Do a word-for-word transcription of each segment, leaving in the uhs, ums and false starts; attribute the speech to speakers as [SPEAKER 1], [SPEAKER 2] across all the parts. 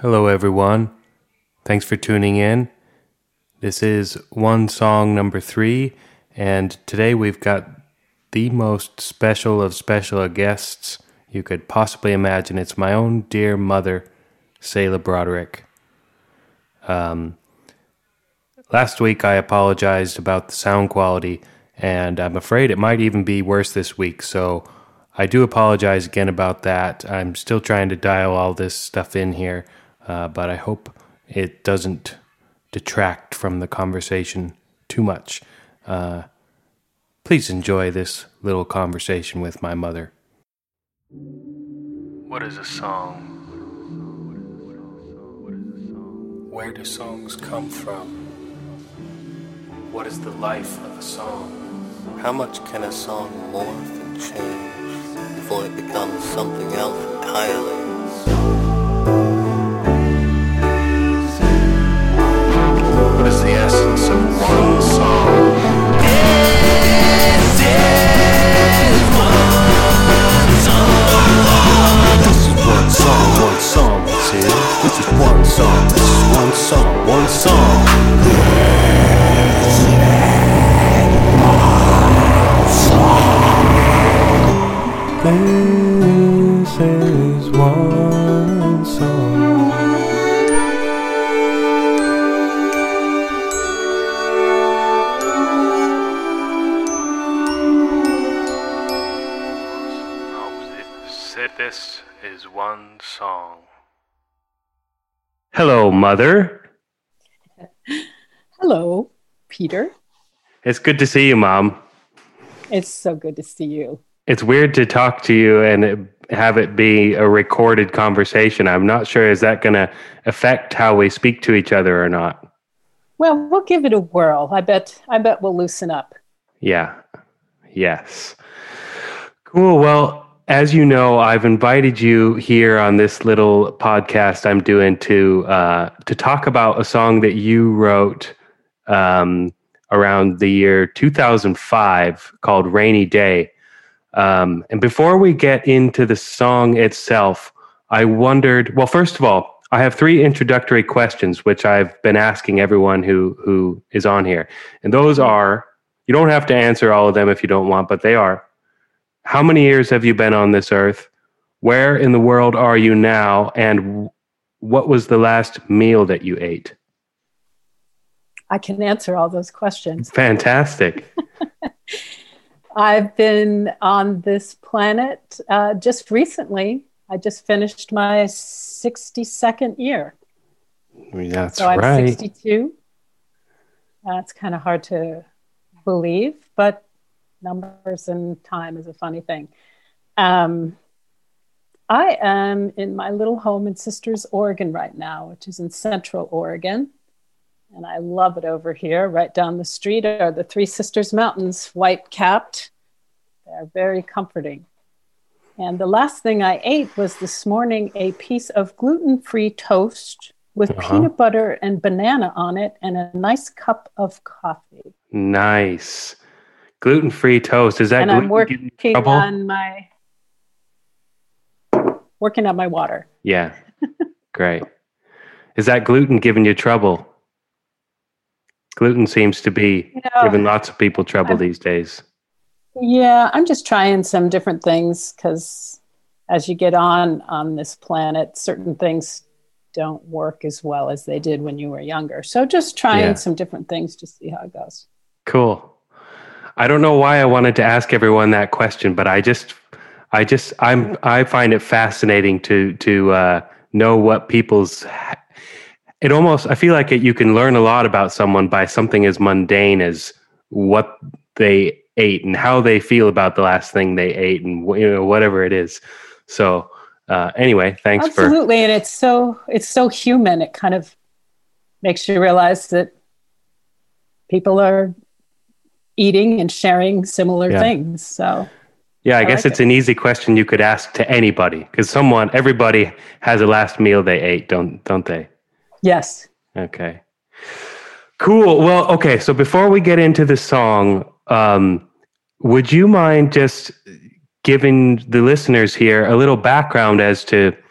[SPEAKER 1] Hello, everyone. Thanks for tuning in. This is One Song number three, and today we've got the most special of special guests you could possibly imagine. It's my own dear mother, Selah Broderick. Um, last week I apologized about the sound quality, and I'm afraid it might even be worse this week, so I do apologize again about that. I'm still trying to dial all this stuff in here. Uh, but I hope it doesn't detract from the conversation too much. Uh, please enjoy this little conversation with my mother. What is a song? Where do songs come from? What is the life of a song?
[SPEAKER 2] How much can a song morph and change before it becomes something else entirely?
[SPEAKER 1] What is the essence of one song?
[SPEAKER 3] This is one song.
[SPEAKER 2] This is one song, one song, that's it. This is one song, this is one song, one song. This is one song.
[SPEAKER 1] This is one song. Hello, Mother.
[SPEAKER 4] Hello, Peter.
[SPEAKER 1] It's good to see you, Mom.
[SPEAKER 4] It's so good to see you.
[SPEAKER 1] It's weird to talk to you and it, have it be a recorded conversation. I'm not sure, is that going to affect how we speak to each other or not?
[SPEAKER 4] Well, we'll give it a whirl. I bet I bet we'll loosen up.
[SPEAKER 1] Yeah. Yes. Cool. Well, as you know, I've invited you here on this little podcast I'm doing to uh, to talk about a song that you wrote um, around the year two thousand five called Rainy Day. Um, and before we get into the song itself, I wondered, well, first of all, I have three introductory questions, which I've been asking everyone who who is on here. And those are, you don't have to answer all of them if you don't want, but they are, how many years have you been on this earth? Where in the world are you now? And what was the last meal that you ate?
[SPEAKER 4] I can answer all those questions.
[SPEAKER 1] Fantastic.
[SPEAKER 4] I've been on this planet uh, just recently. I just finished my sixty-second year.
[SPEAKER 1] That's
[SPEAKER 4] so I'm
[SPEAKER 1] right.
[SPEAKER 4] sixty-two. That's kind of hard to believe, but numbers and time is a funny thing. Um, I am in my little home in Sisters, Oregon right now, which is in Central Oregon. And I love it over here. Right down the street are the Three Sisters Mountains, white-capped. They're very comforting. And the last thing I ate was this morning a piece of gluten-free toast with uh-huh. peanut butter and banana on it and a nice cup of coffee.
[SPEAKER 1] Nice. Gluten-free toast. Is that
[SPEAKER 4] and
[SPEAKER 1] gluten
[SPEAKER 4] I'm working on my working on my water.
[SPEAKER 1] Yeah. Great. Is that gluten giving you trouble? Gluten seems to be you know, giving lots of people trouble I'm, these days.
[SPEAKER 4] Yeah, I'm just trying some different things because as you get on on this planet, certain things don't work as well as they did when you were younger. So just trying yeah. some different things to see how it goes.
[SPEAKER 1] Cool. I don't know why I wanted to ask everyone that question, but I just, I just, I'm, I find it fascinating to to uh, know what people's. It almost, I feel like it, you can learn a lot about someone by something as mundane as what they ate and how they feel about the last thing they ate, and you know whatever it is. So uh, anyway, thanks
[SPEAKER 4] Absolutely.
[SPEAKER 1] for
[SPEAKER 4] Absolutely, and it's so it's so human. It kind of makes you realize that people are eating and sharing similar yeah. things. So
[SPEAKER 1] yeah, I, I guess
[SPEAKER 4] like
[SPEAKER 1] it's
[SPEAKER 4] it.
[SPEAKER 1] an easy question you could ask to anybody because someone, everybody has a last meal they ate, don't don't they?
[SPEAKER 4] Yes.
[SPEAKER 1] Okay. Cool. Well, okay. So before we get into the song, um, would you mind just giving the listeners here a little background as to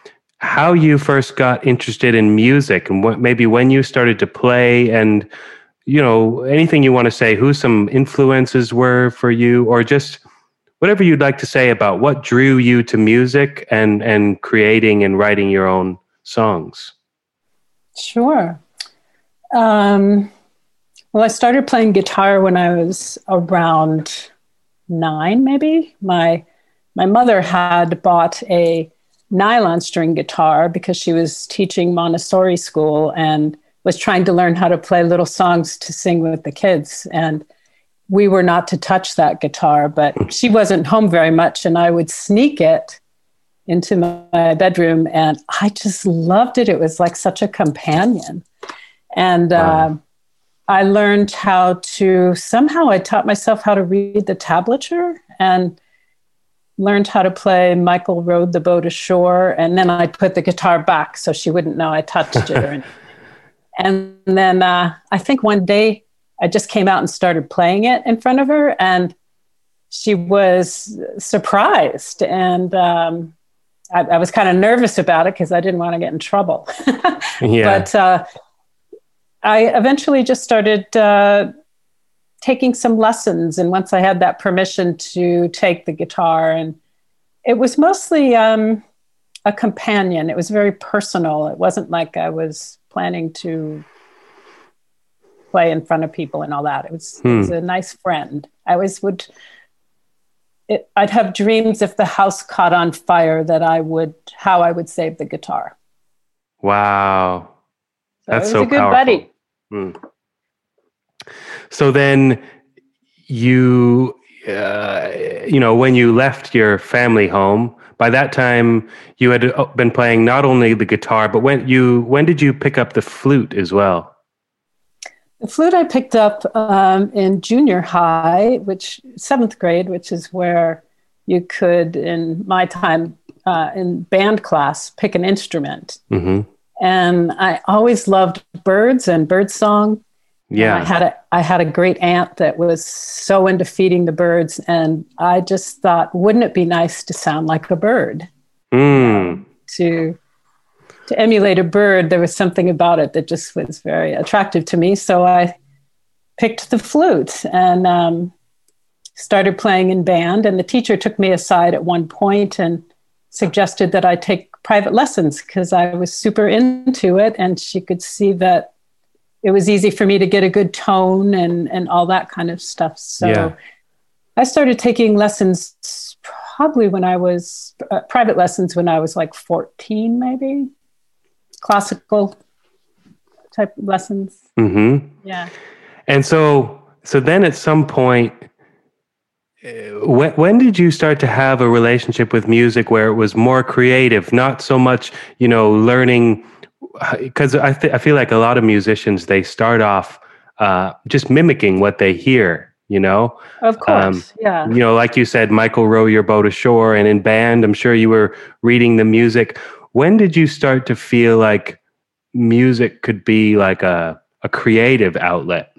[SPEAKER 1] how you first got interested in music and what maybe when you started to play, and you know, anything you want to say, who some influences were for you, or just whatever you'd like to say about what drew you to music and and creating and writing your own songs.
[SPEAKER 4] Sure. Um, well, I started playing guitar when I was around nine, maybe. My my mother had bought a nylon string guitar because she was teaching Montessori school and was trying to learn how to play little songs to sing with the kids. And we were not to touch that guitar, but she wasn't home very much, and I would sneak it into my bedroom, and I just loved it. It was like such a companion. And wow. uh, I learned how to, somehow I taught myself how to read the tablature and learned how to play Michael Rowed the Boat Ashore. And then I put the guitar back so she wouldn't know I touched it. Or anything. And then uh, I think one day I just came out and started playing it in front of her, and she was surprised. And um, I, I was kind of nervous about it because I didn't want to get in trouble. Yeah. But uh, I eventually just started uh, taking some lessons. And once I had that permission to take the guitar, and it was mostly um, a companion. It was very personal. It wasn't like I was planning to play in front of people and all that. It was, hmm. it was a nice friend. I always would, it, I'd have dreams if the house caught on fire that I would, how I would save the guitar.
[SPEAKER 1] Wow.
[SPEAKER 4] So
[SPEAKER 1] That's
[SPEAKER 4] it was
[SPEAKER 1] so
[SPEAKER 4] a good
[SPEAKER 1] powerful.
[SPEAKER 4] buddy.
[SPEAKER 1] Hmm. So then you, uh, you know, when you left your family home, by that time you had been playing not only the guitar, but when you, when did you pick up the flute as well?
[SPEAKER 4] The flute I picked up um, in junior high, which seventh grade, which is where you could, in my time, uh, in band class, pick an instrument. Mm-hmm. And I always loved birds and birdsong.
[SPEAKER 1] Yeah,
[SPEAKER 4] and I had a I had a great aunt that was so into feeding the birds, and I just thought, wouldn't it be nice to sound like a bird?
[SPEAKER 1] Mm.
[SPEAKER 4] Um, to to emulate a bird, there was something about it that just was very attractive to me. So I picked the flute and um, started playing in band. And the teacher took me aside at one point and suggested that I take private lessons because I was super into it. And she could see that it was easy for me to get a good tone and, and all that kind of stuff. So yeah. I started taking lessons probably when I was, uh, private lessons when I was like fourteen, maybe. Classical type lessons.
[SPEAKER 1] Mm-hmm.
[SPEAKER 4] Yeah.
[SPEAKER 1] And so, so then at some point, uh, when, when did you start to have a relationship with music where it was more creative, not so much, you know, learning? Because I, th- I feel like a lot of musicians, they start off uh, just mimicking what they hear, you know?
[SPEAKER 4] Of course, um, yeah.
[SPEAKER 1] You know, like you said, Michael Row Your Boat Ashore, and in band, I'm sure you were reading the music. When did you start to feel like music could be like a, a creative outlet?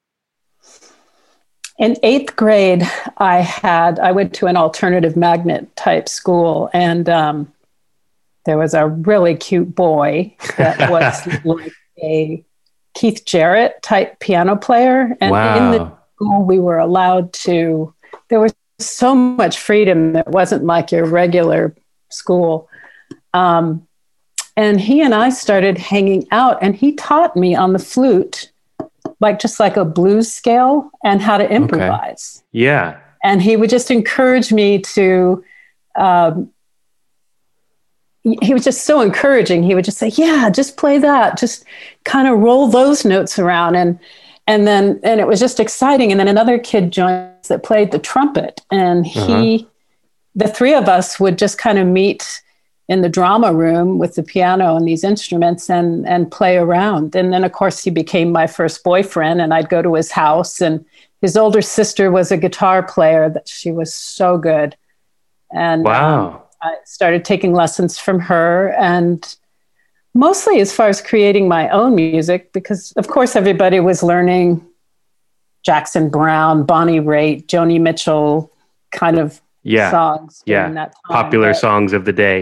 [SPEAKER 4] In eighth grade, I had, I went to an alternative magnet type school, and um, there was a really cute boy that was like a Keith Jarrett type piano player. And
[SPEAKER 1] wow.
[SPEAKER 4] in the school, we were allowed to, there was so much freedom. It wasn't like your regular school. Um, and he and I started hanging out, and he taught me on the flute, like just like a blues scale, and how to improvise.
[SPEAKER 1] Okay. Yeah.
[SPEAKER 4] And he would just encourage me to, um, he was just so encouraging. He would just say, yeah, just play that. Just kind of roll those notes around. And, and then, and it was just exciting. And then another kid joined that played the trumpet, and he, uh-huh. the three of us would just kind of meet in the drama room with the piano and these instruments and, and play around. And then of course he became my first boyfriend, and I'd go to his house, and his older sister was a guitar player that she was so good. And
[SPEAKER 1] wow.
[SPEAKER 4] um, I started taking lessons from her, and mostly as far as creating my own music, because of course everybody was learning Jackson Browne, Bonnie Raitt, Joni Mitchell kind of
[SPEAKER 1] yeah.
[SPEAKER 4] songs.
[SPEAKER 1] Yeah.
[SPEAKER 4] That time.
[SPEAKER 1] Popular
[SPEAKER 4] but,
[SPEAKER 1] songs of the day.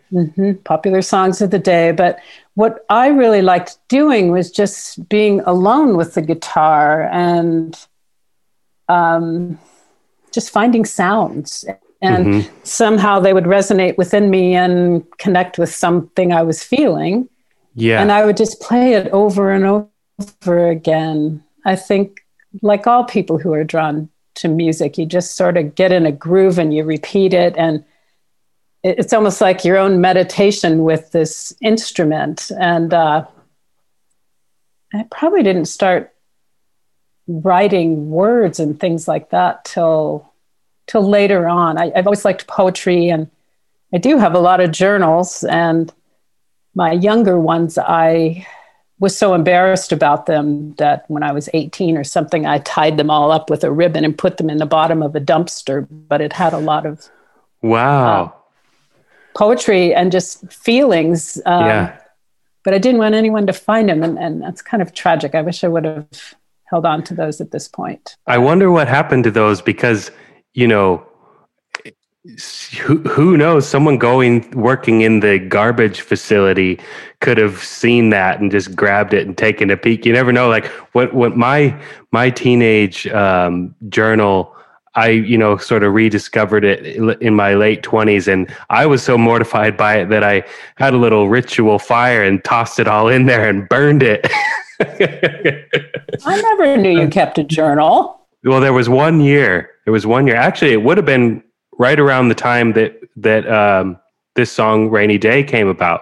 [SPEAKER 4] hmm Popular songs of the day. But what I really liked doing was just being alone with the guitar and um, just finding sounds. And
[SPEAKER 1] Mm-hmm.
[SPEAKER 4] somehow they would resonate within me and connect with something I was feeling.
[SPEAKER 1] Yeah.
[SPEAKER 4] And I would just play it over and over again. I think, like all people who are drawn to music, you just sort of get in a groove and you repeat it. And it's almost like your own meditation with this instrument. And uh, I probably didn't start writing words and things like that till till later on. I, I've always liked poetry, and I do have a lot of journals. And my younger ones, I was so embarrassed about them that when I was eighteen or something, I tied them all up with a ribbon and put them in the bottom of a dumpster. But it had a lot of
[SPEAKER 1] Wow.
[SPEAKER 4] uh, poetry and just feelings. Um,
[SPEAKER 1] yeah.
[SPEAKER 4] But I didn't want anyone to find them. And, and that's kind of tragic. I wish I would have held on to those at this point.
[SPEAKER 1] I wonder what happened to those because, you know, who, who knows, someone going, working in the garbage facility could have seen that and just grabbed it and taken a peek. You never know. Like what, what my, my teenage um, journal, I, you know, sort of rediscovered it in my late twenties, and I was so mortified by it that I had a little ritual fire and tossed it all in there and burned it.
[SPEAKER 4] I never knew you kept a journal.
[SPEAKER 1] Well, there was one year. There was one year. Actually, it would have been right around the time that that um, this song "Rainy Day" came about.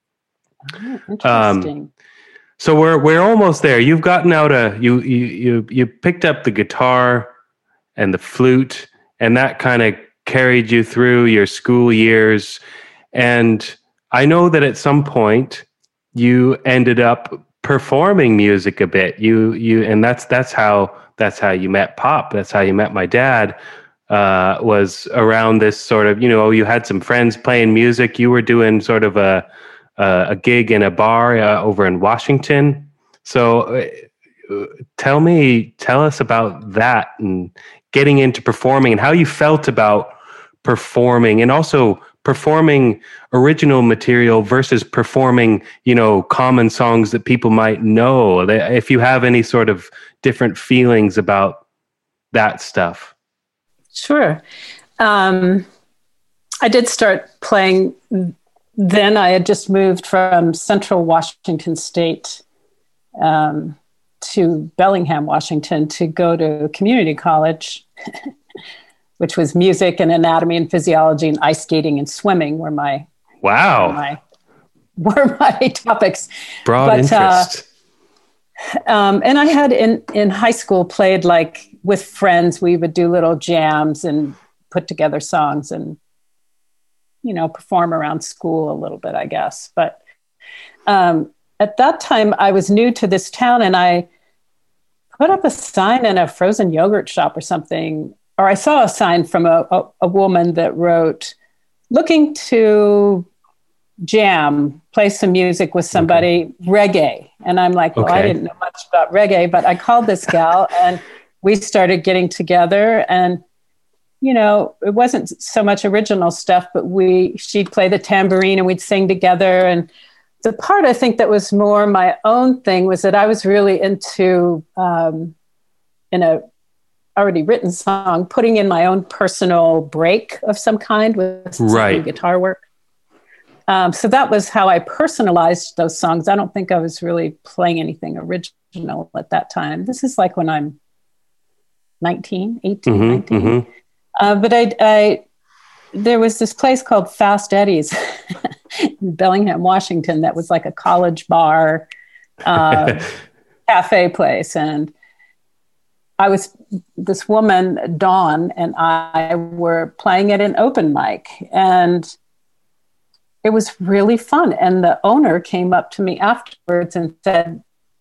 [SPEAKER 4] Oh, interesting.
[SPEAKER 1] Um, so we're we're almost there. You've gotten out a you you you you picked up the guitar and the flute, and that kind of carried you through your school years. And I know that at some point you ended up performing music a bit. You you and that's that's how that's how you met Pop. That's how you met my dad. Uh, was around this sort of, you know, you had some friends playing music. You were doing sort of a a, a gig in a bar uh, over in Washington. So uh, tell me, tell us about that and getting into performing and how you felt about performing, and also performing original material versus performing, you know, common songs that people might know. If you have any sort of different feelings about that stuff.
[SPEAKER 4] Sure. Um, I did start playing then. I had just moved from Central Washington State um, to Bellingham, Washington, to go to community college, which was music and anatomy and physiology and ice skating and swimming were my
[SPEAKER 1] wow
[SPEAKER 4] were my, were my topics.
[SPEAKER 1] Broad
[SPEAKER 4] but,
[SPEAKER 1] interest.
[SPEAKER 4] Uh, um, and I had in in high school played like with friends. We would do little jams and put together songs and, you know, perform around school a little bit, I guess. But um, at that time, I was new to this town, and I put up a sign in a frozen yogurt shop or something, or I saw a sign from a, a, a woman that wrote, looking to jam, play some music with somebody, okay. reggae. And I'm like, well, okay. I didn't know much about reggae, but I called this gal and we started getting together, and, you know, it wasn't so much original stuff, but we, she'd play the tambourine and we'd sing together. And the part I think that was more my own thing was that I was really into, um, in a already written song, putting in my own personal break of some kind with
[SPEAKER 1] right.
[SPEAKER 4] guitar work. Um, so that was how I personalized those songs. I don't think I was really playing anything original at that time. This is like when I'm nineteen, eighteen,
[SPEAKER 1] mm-hmm,
[SPEAKER 4] nineteen.
[SPEAKER 1] Mm-hmm.
[SPEAKER 4] Uh, but I, I, there was this place called Fast Eddie's in Bellingham, Washington, that was like a college bar, uh, cafe place. And I was, this woman, Dawn, and I were playing at an open mic, and it was really fun. And the owner came up to me afterwards and said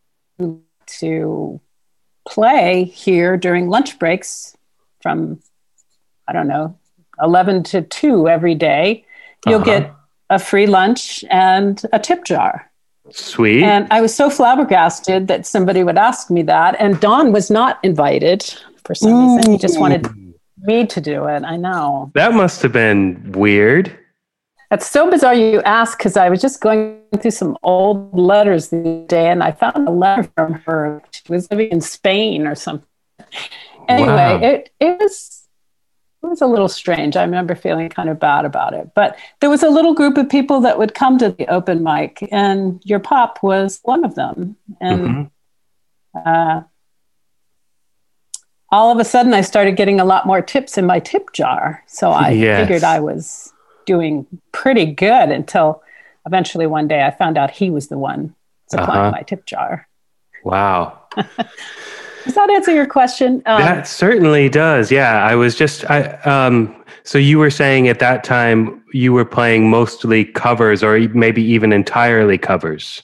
[SPEAKER 4] to play here during lunch breaks from, I don't know, eleven to two every day. You'll uh-huh. get a free lunch and a tip jar.
[SPEAKER 1] Sweet.
[SPEAKER 4] And I was so flabbergasted that somebody would ask me that. And Dawn was not invited for some Ooh. reason. He just wanted me to do it. I know.
[SPEAKER 1] That must have been weird.
[SPEAKER 4] That's so bizarre you ask, because I was just going through some old letters the other day, and I found a letter from her. She was living in Spain or something. Anyway,
[SPEAKER 1] Wow.
[SPEAKER 4] it it was it was a little strange. I remember feeling kind of bad about it. But there was a little group of people that would come to the open mic, and your pop was one of them. And
[SPEAKER 1] Mhm.
[SPEAKER 4] uh, all of a sudden, I started getting a lot more tips in my tip jar. So I
[SPEAKER 1] Yes.
[SPEAKER 4] figured I was doing pretty good until eventually one day I found out he was the one supplying
[SPEAKER 1] Uh-huh.
[SPEAKER 4] my tip jar.
[SPEAKER 1] Wow.
[SPEAKER 4] Does that answer your question? Um,
[SPEAKER 1] That certainly does. Yeah, I was just I um so you were saying at that time you were playing mostly covers or e- maybe even entirely covers.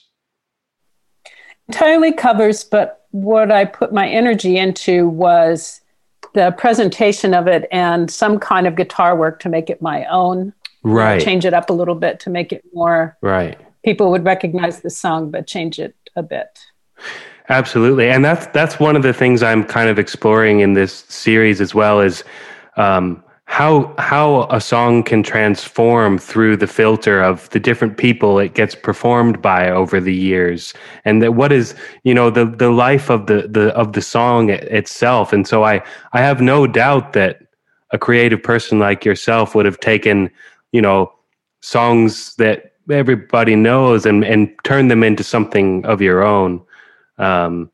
[SPEAKER 4] entirely covers, but what I put my energy into was the presentation of it and some kind of guitar work to make it my own. You know,
[SPEAKER 1] Right.
[SPEAKER 4] change it up a little bit to make it more,
[SPEAKER 1] Right.
[SPEAKER 4] people would recognize the song, but change it a bit.
[SPEAKER 1] Absolutely. And that's that's one of the things I'm kind of exploring in this series as well is um how how a song can transform through the filter of the different people it gets performed by over the years, and that what is, you know, the the life of the the of the song i- itself. And so I I have no doubt that a creative person like yourself would have taken, you know, songs that everybody knows and and turned them into something of your own. Um,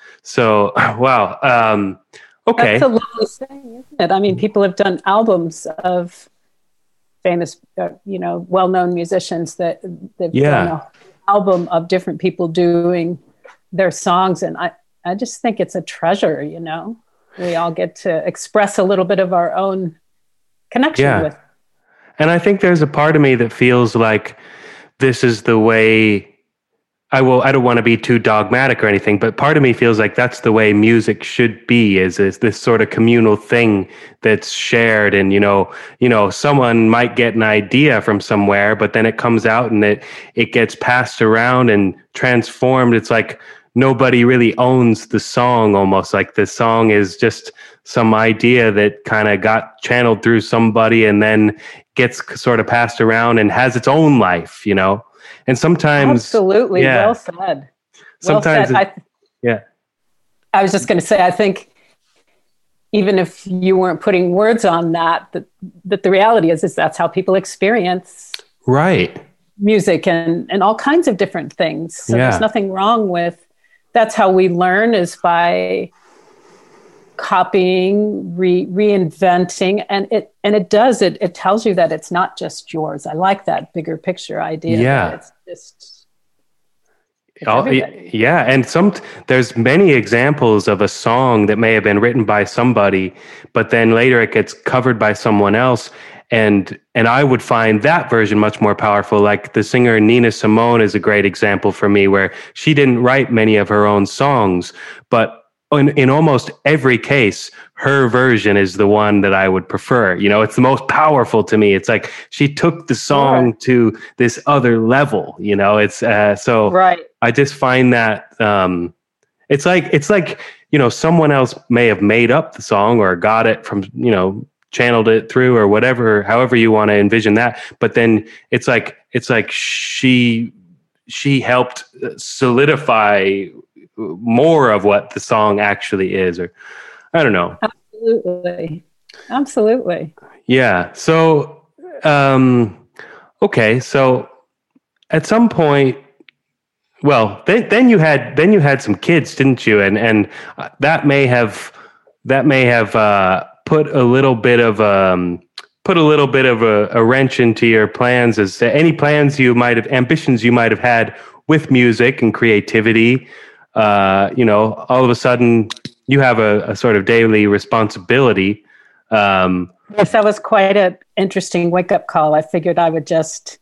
[SPEAKER 1] so wow. Um, okay.
[SPEAKER 4] That's a lovely saying, isn't it? I mean, people have done albums of famous, uh, you know, well-known musicians that they've
[SPEAKER 1] Yeah.
[SPEAKER 4] done an album of different people doing their songs, and I, I just think it's a treasure. You know, we all get to express a little bit of our own connection
[SPEAKER 1] Yeah.
[SPEAKER 4] with.
[SPEAKER 1] And I think there's a part of me that feels like this is the way I will, I don't want to be too dogmatic or anything, but part of me feels like that's the way music should be, is, is this sort of communal thing that's shared. And, you know, you know, someone might get an idea from somewhere, but then it comes out and it, it gets passed around and transformed. It's like nobody really owns the song, almost like the song is just some idea that kind of got channeled through somebody and then gets sort of passed around and has its own life, you know? And sometimes,
[SPEAKER 4] Absolutely,
[SPEAKER 1] yeah.
[SPEAKER 4] well said. Well
[SPEAKER 1] Sometimes
[SPEAKER 4] said.
[SPEAKER 1] it-
[SPEAKER 4] I, th-
[SPEAKER 1] yeah,
[SPEAKER 4] I was just going to say, I think even if you weren't putting words on that, that, that the reality is, is that's how people experience
[SPEAKER 1] right.
[SPEAKER 4] music and, and all kinds of different things. So
[SPEAKER 1] Yeah.
[SPEAKER 4] there's nothing wrong with, that's how we learn, is by copying, re, reinventing. And it, and it does, it, it tells you that it's not just yours. I like that bigger picture idea. that
[SPEAKER 1] Yeah.
[SPEAKER 4] It's just, it's
[SPEAKER 1] Oh,
[SPEAKER 4] everybody.
[SPEAKER 1] y- yeah, and some there's many examples of a song that may have been written by somebody, but then later it gets covered by someone else, and and I would find that version much more powerful. Like the singer Nina Simone is a great example for me, where she didn't write many of her own songs, but in, in almost every case, her version is the one that I would prefer. You know, it's the most powerful to me. It's like she took the song
[SPEAKER 4] Sure.
[SPEAKER 1] to this other level. You know, it's uh, so.
[SPEAKER 4] Right.
[SPEAKER 1] I just find that um, it's like it's like, you know, someone else may have made up the song or got it from, you know, channeled it through or whatever, however you want to envision that. But then it's like it's like she she helped solidify more of what the song actually is, or I don't know.
[SPEAKER 4] Absolutely. Absolutely.
[SPEAKER 1] Yeah. So um, okay. So at some point. Well, then, then you had then you had some kids, didn't you? And and uh, that may have that may have uh, put a little bit of um, put a little bit of a, a wrench into your plans. As to any plans you might have, ambitions you might have had with music and creativity, uh, you know, all of a sudden you have a, a sort of daily responsibility. Um,
[SPEAKER 4] Yes, that was quite an interesting wake up call. I figured I would just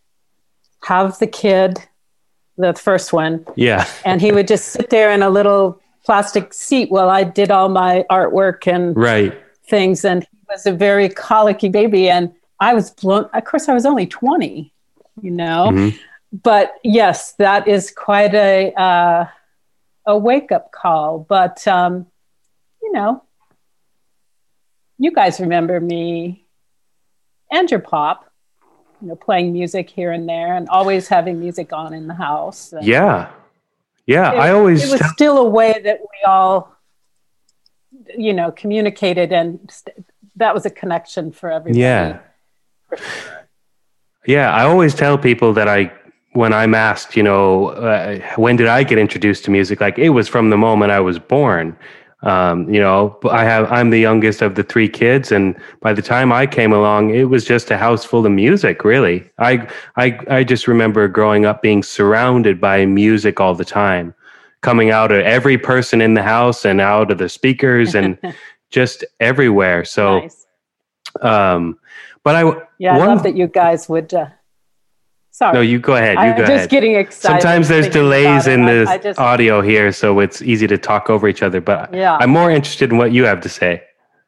[SPEAKER 4] have the kid, the first one,
[SPEAKER 1] yeah,
[SPEAKER 4] and he would just sit there in a little plastic seat while I did all my artwork and
[SPEAKER 1] right.
[SPEAKER 4] things. And he was a very colicky baby. And I was blown. Of course, I was only twenty, you know.
[SPEAKER 1] Mhm.
[SPEAKER 4] But yes, that is quite a uh, a wake up call. But um, you know, you guys remember me and your pop. you know, playing music here and there, and always having music on in the house. And
[SPEAKER 1] Yeah. Yeah.
[SPEAKER 4] it,
[SPEAKER 1] I always,
[SPEAKER 4] it was
[SPEAKER 1] tell-
[SPEAKER 4] still a way that we all, you know, communicated, and st- that was a connection for everybody.
[SPEAKER 1] yeah.
[SPEAKER 4] For sure.
[SPEAKER 1] Yeah. I always tell people that I, when I'm asked, you know, uh, when did I get introduced to music? Like, it was from the moment I was born. Um, you know, I have, I'm the youngest of the three kids. And by the time I came along, it was just a house full of music, really. I, I, I just remember growing up being surrounded by music all the time, coming out of every person in the house and out of the speakers and just everywhere. So,
[SPEAKER 4] Nice.
[SPEAKER 1] um, but I,
[SPEAKER 4] Yeah, I
[SPEAKER 1] one-
[SPEAKER 4] love that you guys would. Uh, sorry,
[SPEAKER 1] no, you go ahead. You
[SPEAKER 4] I'm
[SPEAKER 1] go
[SPEAKER 4] just
[SPEAKER 1] ahead.
[SPEAKER 4] getting excited.
[SPEAKER 1] Sometimes there's
[SPEAKER 4] thinking
[SPEAKER 1] delays
[SPEAKER 4] about it.
[SPEAKER 1] in
[SPEAKER 4] I-
[SPEAKER 1] the
[SPEAKER 4] I just-
[SPEAKER 1] audio here, so it's easy to talk over each other. But
[SPEAKER 4] Yeah.
[SPEAKER 1] I'm more interested in what you have to say.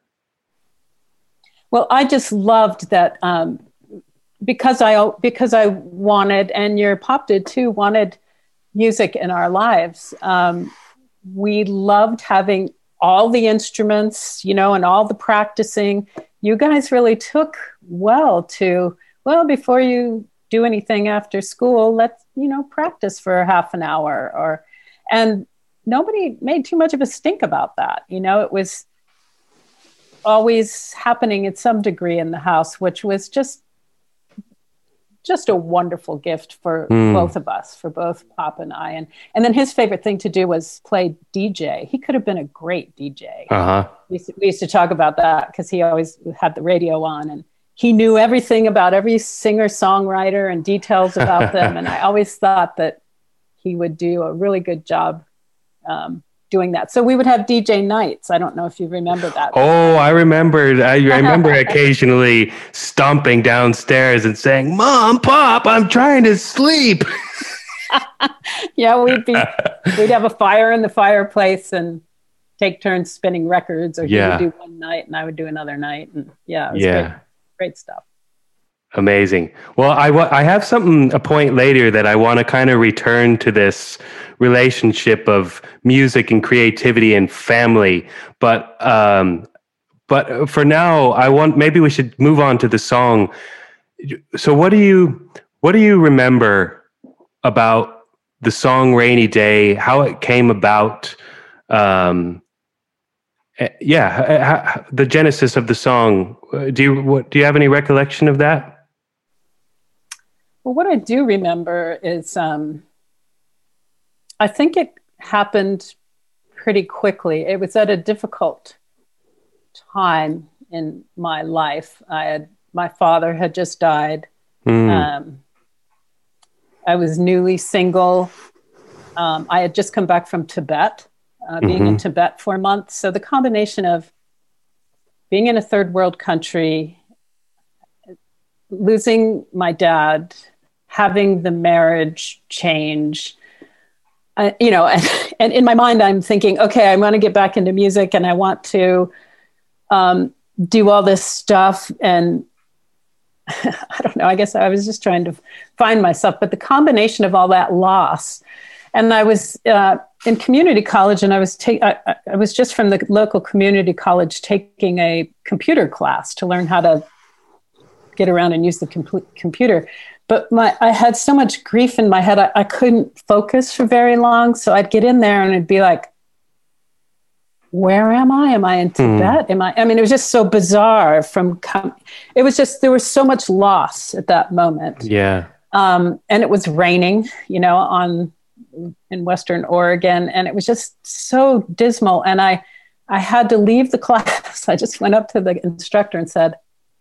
[SPEAKER 4] Well, I just loved that um, because I because I wanted, and your pop did too, wanted music in our lives. Um, we loved having all the instruments, you know, and all the practicing. You guys really took well to, well, before you do anything after school, let's, you know, practice for half an hour, or, and nobody made too much of a stink about that. You know, it was always happening at some degree in the house, which was just just a wonderful gift for
[SPEAKER 1] Mm.
[SPEAKER 4] both of us, for both Pop and I. And and then his favorite thing to do was play D J. He could have been a great D J.
[SPEAKER 1] Uh huh.
[SPEAKER 4] We used to, we used to talk about that because he always had the radio on, and he knew everything about every singer songwriter and details about them. And I always thought that he would do a really good job um, doing that. So we would have D J nights. I don't know if you remember that.
[SPEAKER 1] Oh, I remembered. I remember occasionally stomping downstairs and saying, "Mom, Pop, I'm trying to sleep."
[SPEAKER 4] Yeah, we'd be we'd have a fire in the fireplace and take turns spinning records, or he
[SPEAKER 1] Yeah.
[SPEAKER 4] would do one night and I would do another night. And yeah, it was
[SPEAKER 1] Yeah.
[SPEAKER 4] great, great stuff.
[SPEAKER 1] Amazing. Well, I, wa- I have something, a point later that I want to kind of return to this relationship of music and creativity and family. But, um, but for now, I want, maybe we should move on to the song. So what do you, what do you remember about the song Rainy Day, how it came about? Um, eh, yeah, h- h- the genesis of the song. Uh, Do you, what, do you have any recollection of that?
[SPEAKER 4] Well, what I do remember is um, I think it happened pretty quickly. It was at a difficult time in my life. I had, my father had just died.
[SPEAKER 1] Mm.
[SPEAKER 4] Um, I was newly single. Um, I had just come back from Tibet, uh, being in
[SPEAKER 1] Mhm.
[SPEAKER 4] Tibet for a month. So the combination of being in a third world country, losing my dad, having the marriage change, uh, you know, and, and in my mind, I'm thinking, okay, I want to get back into music and I want to um, do all this stuff. And I don't know, I guess I was just trying to find myself, but the combination of all that loss. And I was uh, in community college, and I was ta- I, I was just from the local community college taking a computer class to learn how to get around and use the com- computer. But my I had so much grief in my head, I, I couldn't focus for very long. So I'd get in there and it'd be like, where am I? Am I in Tibet? Am I? I mean, it was just so bizarre. From com- it was just there was so much loss at that moment.
[SPEAKER 1] Yeah.
[SPEAKER 4] Um, and it was raining, you know, on in Western Oregon, and it was just so dismal. And I, I had to leave the class. I just went up to the instructor and said,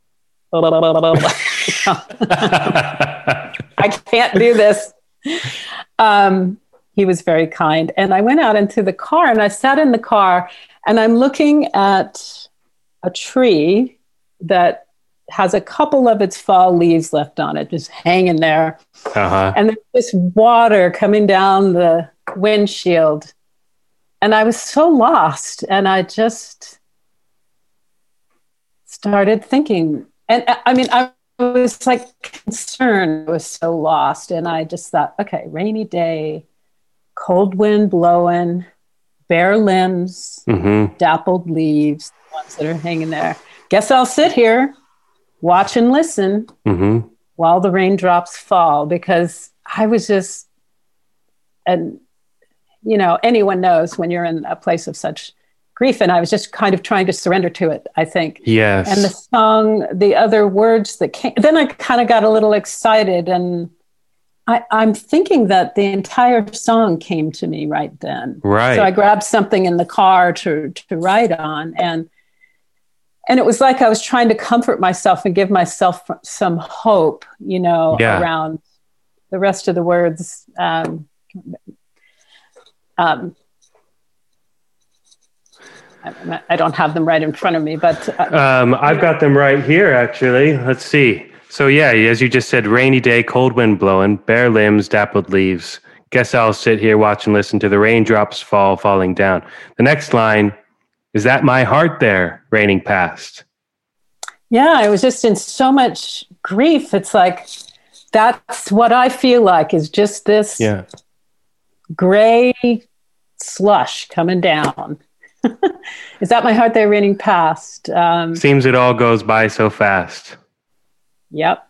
[SPEAKER 4] "I can't do this." Um, he was very kind, and I went out into the car, and I sat in the car, and I'm looking at a tree that has a couple of its fall leaves left on it, just hanging there.
[SPEAKER 1] Uh-huh.
[SPEAKER 4] And there's this water coming down the windshield. And I was so lost. And I just started thinking. And I mean, I was like concerned. I was so lost. And I just thought, okay, rainy day, cold wind blowing, bare limbs,
[SPEAKER 1] Mm-hmm.
[SPEAKER 4] dappled leaves, the ones that are hanging there. Guess I'll sit here, watch and listen.
[SPEAKER 1] Mm-hmm.
[SPEAKER 4] while the raindrops fall, because I was just, and you know, anyone knows when you're in a place of such grief, and I was just kind of trying to surrender to it, I think.
[SPEAKER 1] Yes.
[SPEAKER 4] And the song, the other words that came, then I kind of got a little excited, and I, I'm thinking that the entire song came to me right then.
[SPEAKER 1] Right.
[SPEAKER 4] So I grabbed something in the car to to write on, and and it was like I was trying to comfort myself and give myself some hope, you know,
[SPEAKER 1] Yeah.
[SPEAKER 4] around the rest of the words. Um, um, I, I don't have them right in front of me, but uh,
[SPEAKER 1] Um, I've got them right here, actually. Let's see. So, yeah, as you just said, rainy day, cold wind blowing, bare limbs, dappled leaves. Guess I'll sit here, watch and listen to the raindrops fall, falling down. The next line, is that my heart there, raining past?
[SPEAKER 4] yeah, I was just in so much grief. It's like, that's what I feel like, is just this
[SPEAKER 1] Yeah.
[SPEAKER 4] gray slush coming down. Is that my heart there raining past? Um,
[SPEAKER 1] Seems it all goes by so fast.
[SPEAKER 4] yep.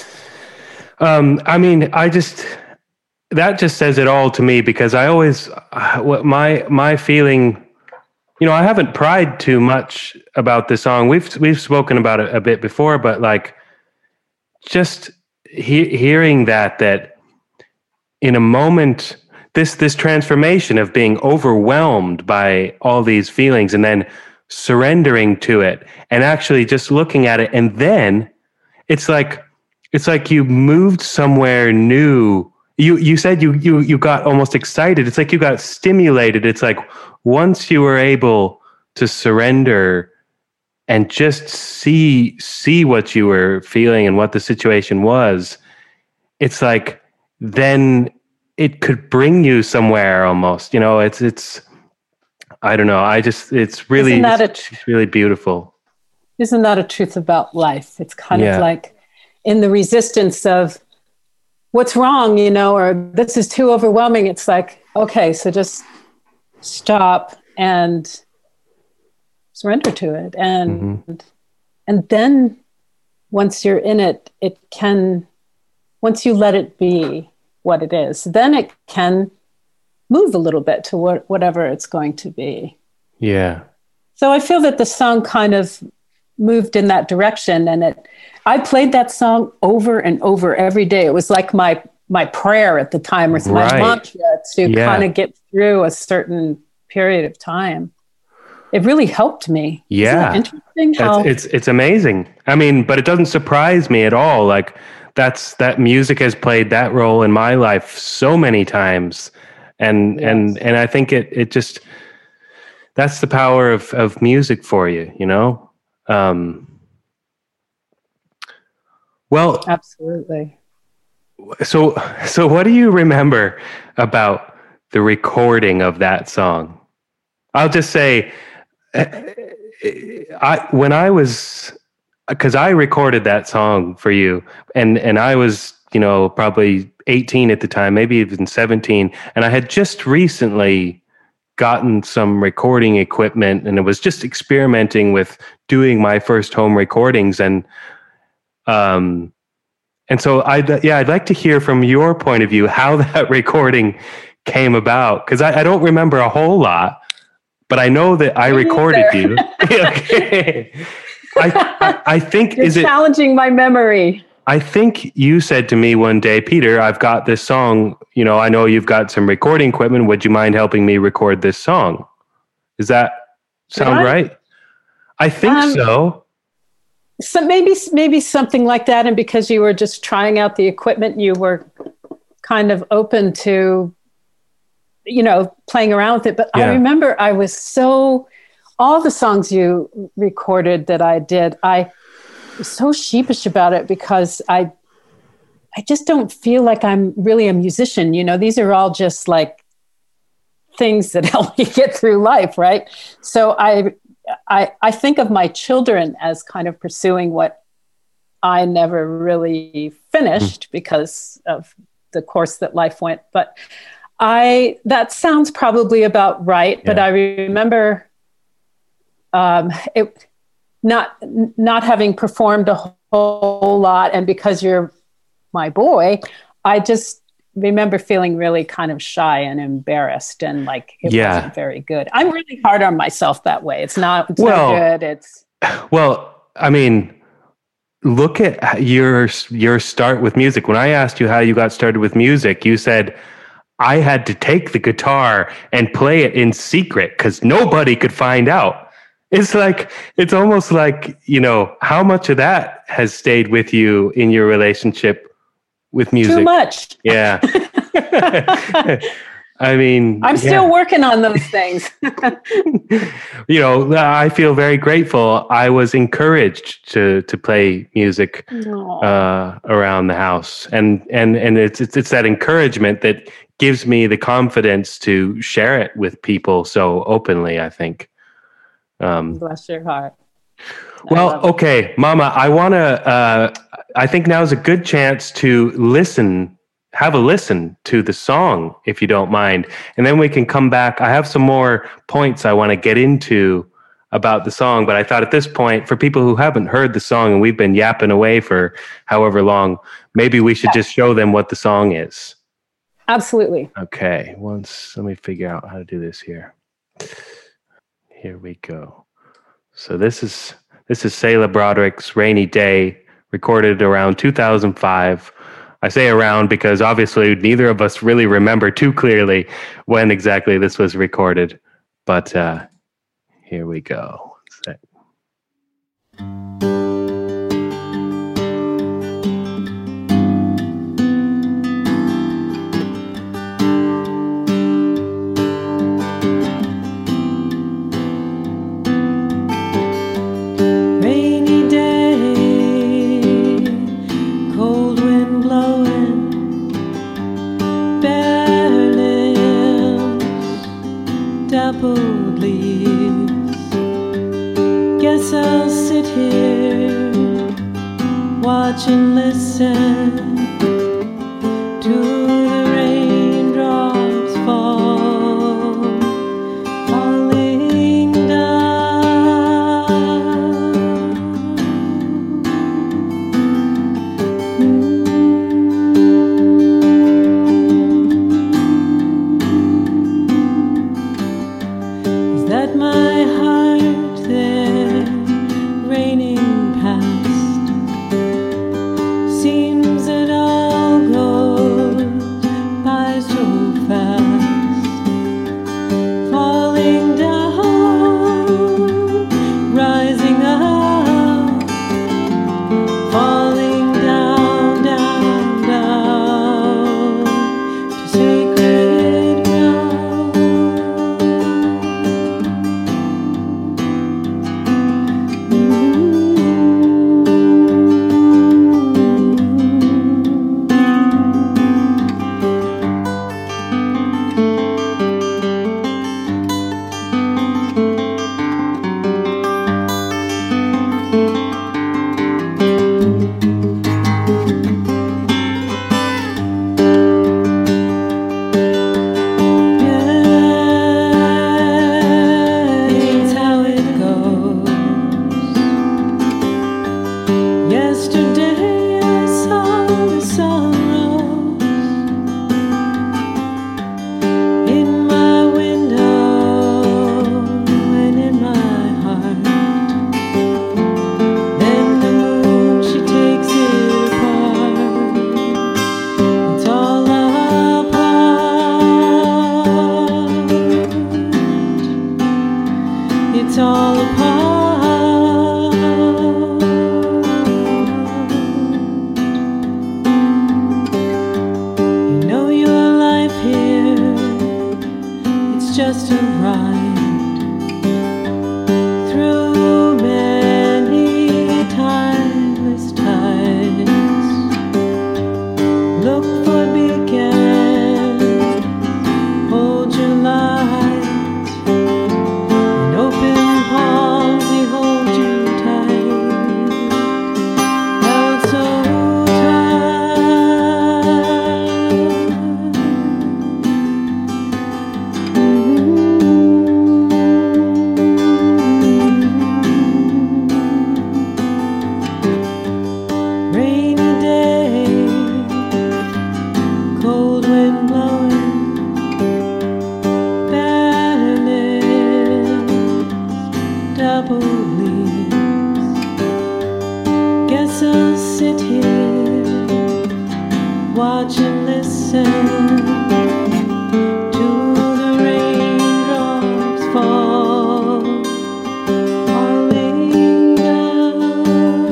[SPEAKER 1] Um, I mean, I just, that just says it all to me, because I always, uh, what my, my feeling, you know, I haven't pried too much about this song. We've, we've spoken about it a bit before, but like just he, hearing that, that in a moment, this, this transformation of being overwhelmed by all these feelings and then surrendering to it and actually just looking at it. And then it's like, it's like you moved somewhere new. You, you said you, you, you got almost excited. It's like you got stimulated. It's like once you were able to surrender and just see, see what you were feeling and what the situation was, it's like, then it could bring you somewhere almost, you know, it's, it's, I don't know. I just, it's really,
[SPEAKER 4] Isn't that a
[SPEAKER 1] it's, it's really beautiful.
[SPEAKER 4] Isn't that a truth about life? It's kind
[SPEAKER 1] Yeah.
[SPEAKER 4] of like in the resistance of what's wrong, you know, or this is too overwhelming. It's like, okay, so just stop and surrender to it. And,
[SPEAKER 1] Mm-hmm.
[SPEAKER 4] and then once you're in it, it can, once you let it be what it is, then it can move a little bit to what, whatever it's going to be.
[SPEAKER 1] Yeah.
[SPEAKER 4] So I feel that the song kind of moved in that direction, and it, I played that song over and over every day. It was like my, my prayer at the time, or my
[SPEAKER 1] Right.
[SPEAKER 4] mantra to
[SPEAKER 1] Yeah.
[SPEAKER 4] kind of get through a certain period of time. It really helped me. Isn't
[SPEAKER 1] Yeah.
[SPEAKER 4] that interesting how
[SPEAKER 1] It's, it's, it's amazing. I mean, but it doesn't surprise me at all. Like that's, that music has played that role in my life so many times. And,
[SPEAKER 4] Yes.
[SPEAKER 1] and, and I think it, it just, that's the power of, of music for you, you know? Um, well,
[SPEAKER 4] absolutely.
[SPEAKER 1] so, so what do you remember about the recording of that song? I'll just say, I, when I was, because I recorded that song for you, and, and I was, you know, probably eighteen at the time, maybe even seventeen. And I had just recently gotten some recording equipment, and it was just experimenting with doing my first home recordings. And, um, and so I, yeah, I'd like to hear from your point of view, how that recording came about. Cause I, I don't remember a whole lot, but I know that I
[SPEAKER 4] Me
[SPEAKER 1] recorded
[SPEAKER 4] neither.
[SPEAKER 1] you. Okay. I, I, I think,
[SPEAKER 4] You're
[SPEAKER 1] is it,
[SPEAKER 4] challenging my memory.
[SPEAKER 1] I think you said to me one day, Peter, I've got this song, you know, I know you've got some recording equipment. Would you mind helping me record this song? Does that sound
[SPEAKER 4] Did I?
[SPEAKER 1] right? I think
[SPEAKER 4] Um,
[SPEAKER 1] so.
[SPEAKER 4] So maybe maybe something like that, and because you were just trying out the equipment, you were kind of open to, you know, playing around with it. But
[SPEAKER 1] Yeah.
[SPEAKER 4] I remember I was so, all the songs you recorded that I did, I was so sheepish about it because I I just don't feel like I'm really a musician. You know, these are all just like things that help me get through life, right? So I I, I think of my children as kind of pursuing what I never really finished because of the course that life went. But I that sounds probably about right. But
[SPEAKER 1] Yeah.
[SPEAKER 4] I remember um, it not not having performed a whole lot, and because you're my boy, I just remember feeling really kind of shy and embarrassed, and like it
[SPEAKER 1] Yeah.
[SPEAKER 4] wasn't very good. I'm really hard on myself that way. It's not, it's
[SPEAKER 1] Well-
[SPEAKER 4] not good. It's
[SPEAKER 1] Well, I mean, look at your your start with music. When I asked you how you got started with music, you said I had to take the guitar and play it in secret because nobody could find out. It's like, it's almost like, you know, how much of that has stayed with you in your relationship with music?
[SPEAKER 4] too much.
[SPEAKER 1] Yeah. I mean,
[SPEAKER 4] I'm still
[SPEAKER 1] yeah.
[SPEAKER 4] working on those things.
[SPEAKER 1] You know, I feel very grateful. I was encouraged to to play music
[SPEAKER 4] Aw.
[SPEAKER 1] uh, around the house, and and and it's, it's it's that encouragement that gives me the confidence to share it with people so openly, I think. Um,
[SPEAKER 4] Bless your heart. I
[SPEAKER 1] well,
[SPEAKER 4] love it.
[SPEAKER 1] okay, Mama, I want to. Uh, I think now is a good chance to listen, have a listen to the song, if you don't mind, and then we can come back. I have some more points I want to get into about the song, but I thought at this point, for people who haven't heard the song and we've been yapping away for however long, maybe we should just show them what the song is.
[SPEAKER 4] Absolutely.
[SPEAKER 1] Okay, once let me figure out how to do this here. Here we go. So this is this is Selah Broderick's Rainy Day, recorded around two thousand five. I say around because obviously neither of us really remember too clearly when exactly this was recorded. But uh, here we go. One sec.
[SPEAKER 5] Rainy day, cold wind blowing, bare limbs, dappled leaves. Guess I'll sit here, watch and listen to the raindrops fall, falling down. Is that my heart there raining past? Seems that listen to the raindrops fall, falling down.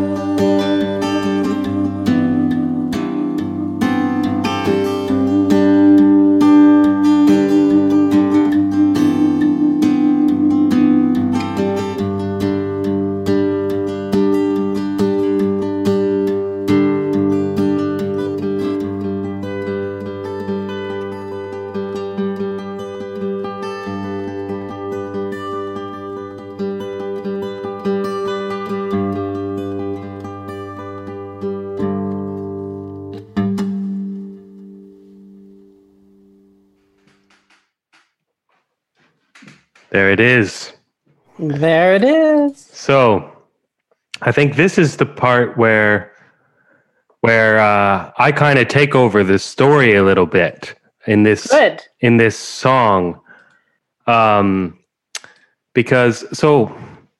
[SPEAKER 1] There it is.
[SPEAKER 4] There it is.
[SPEAKER 1] So I think this is the part where where uh, I kind of take over the story a little bit in this
[SPEAKER 4] Good.
[SPEAKER 1] in this song. Um, because so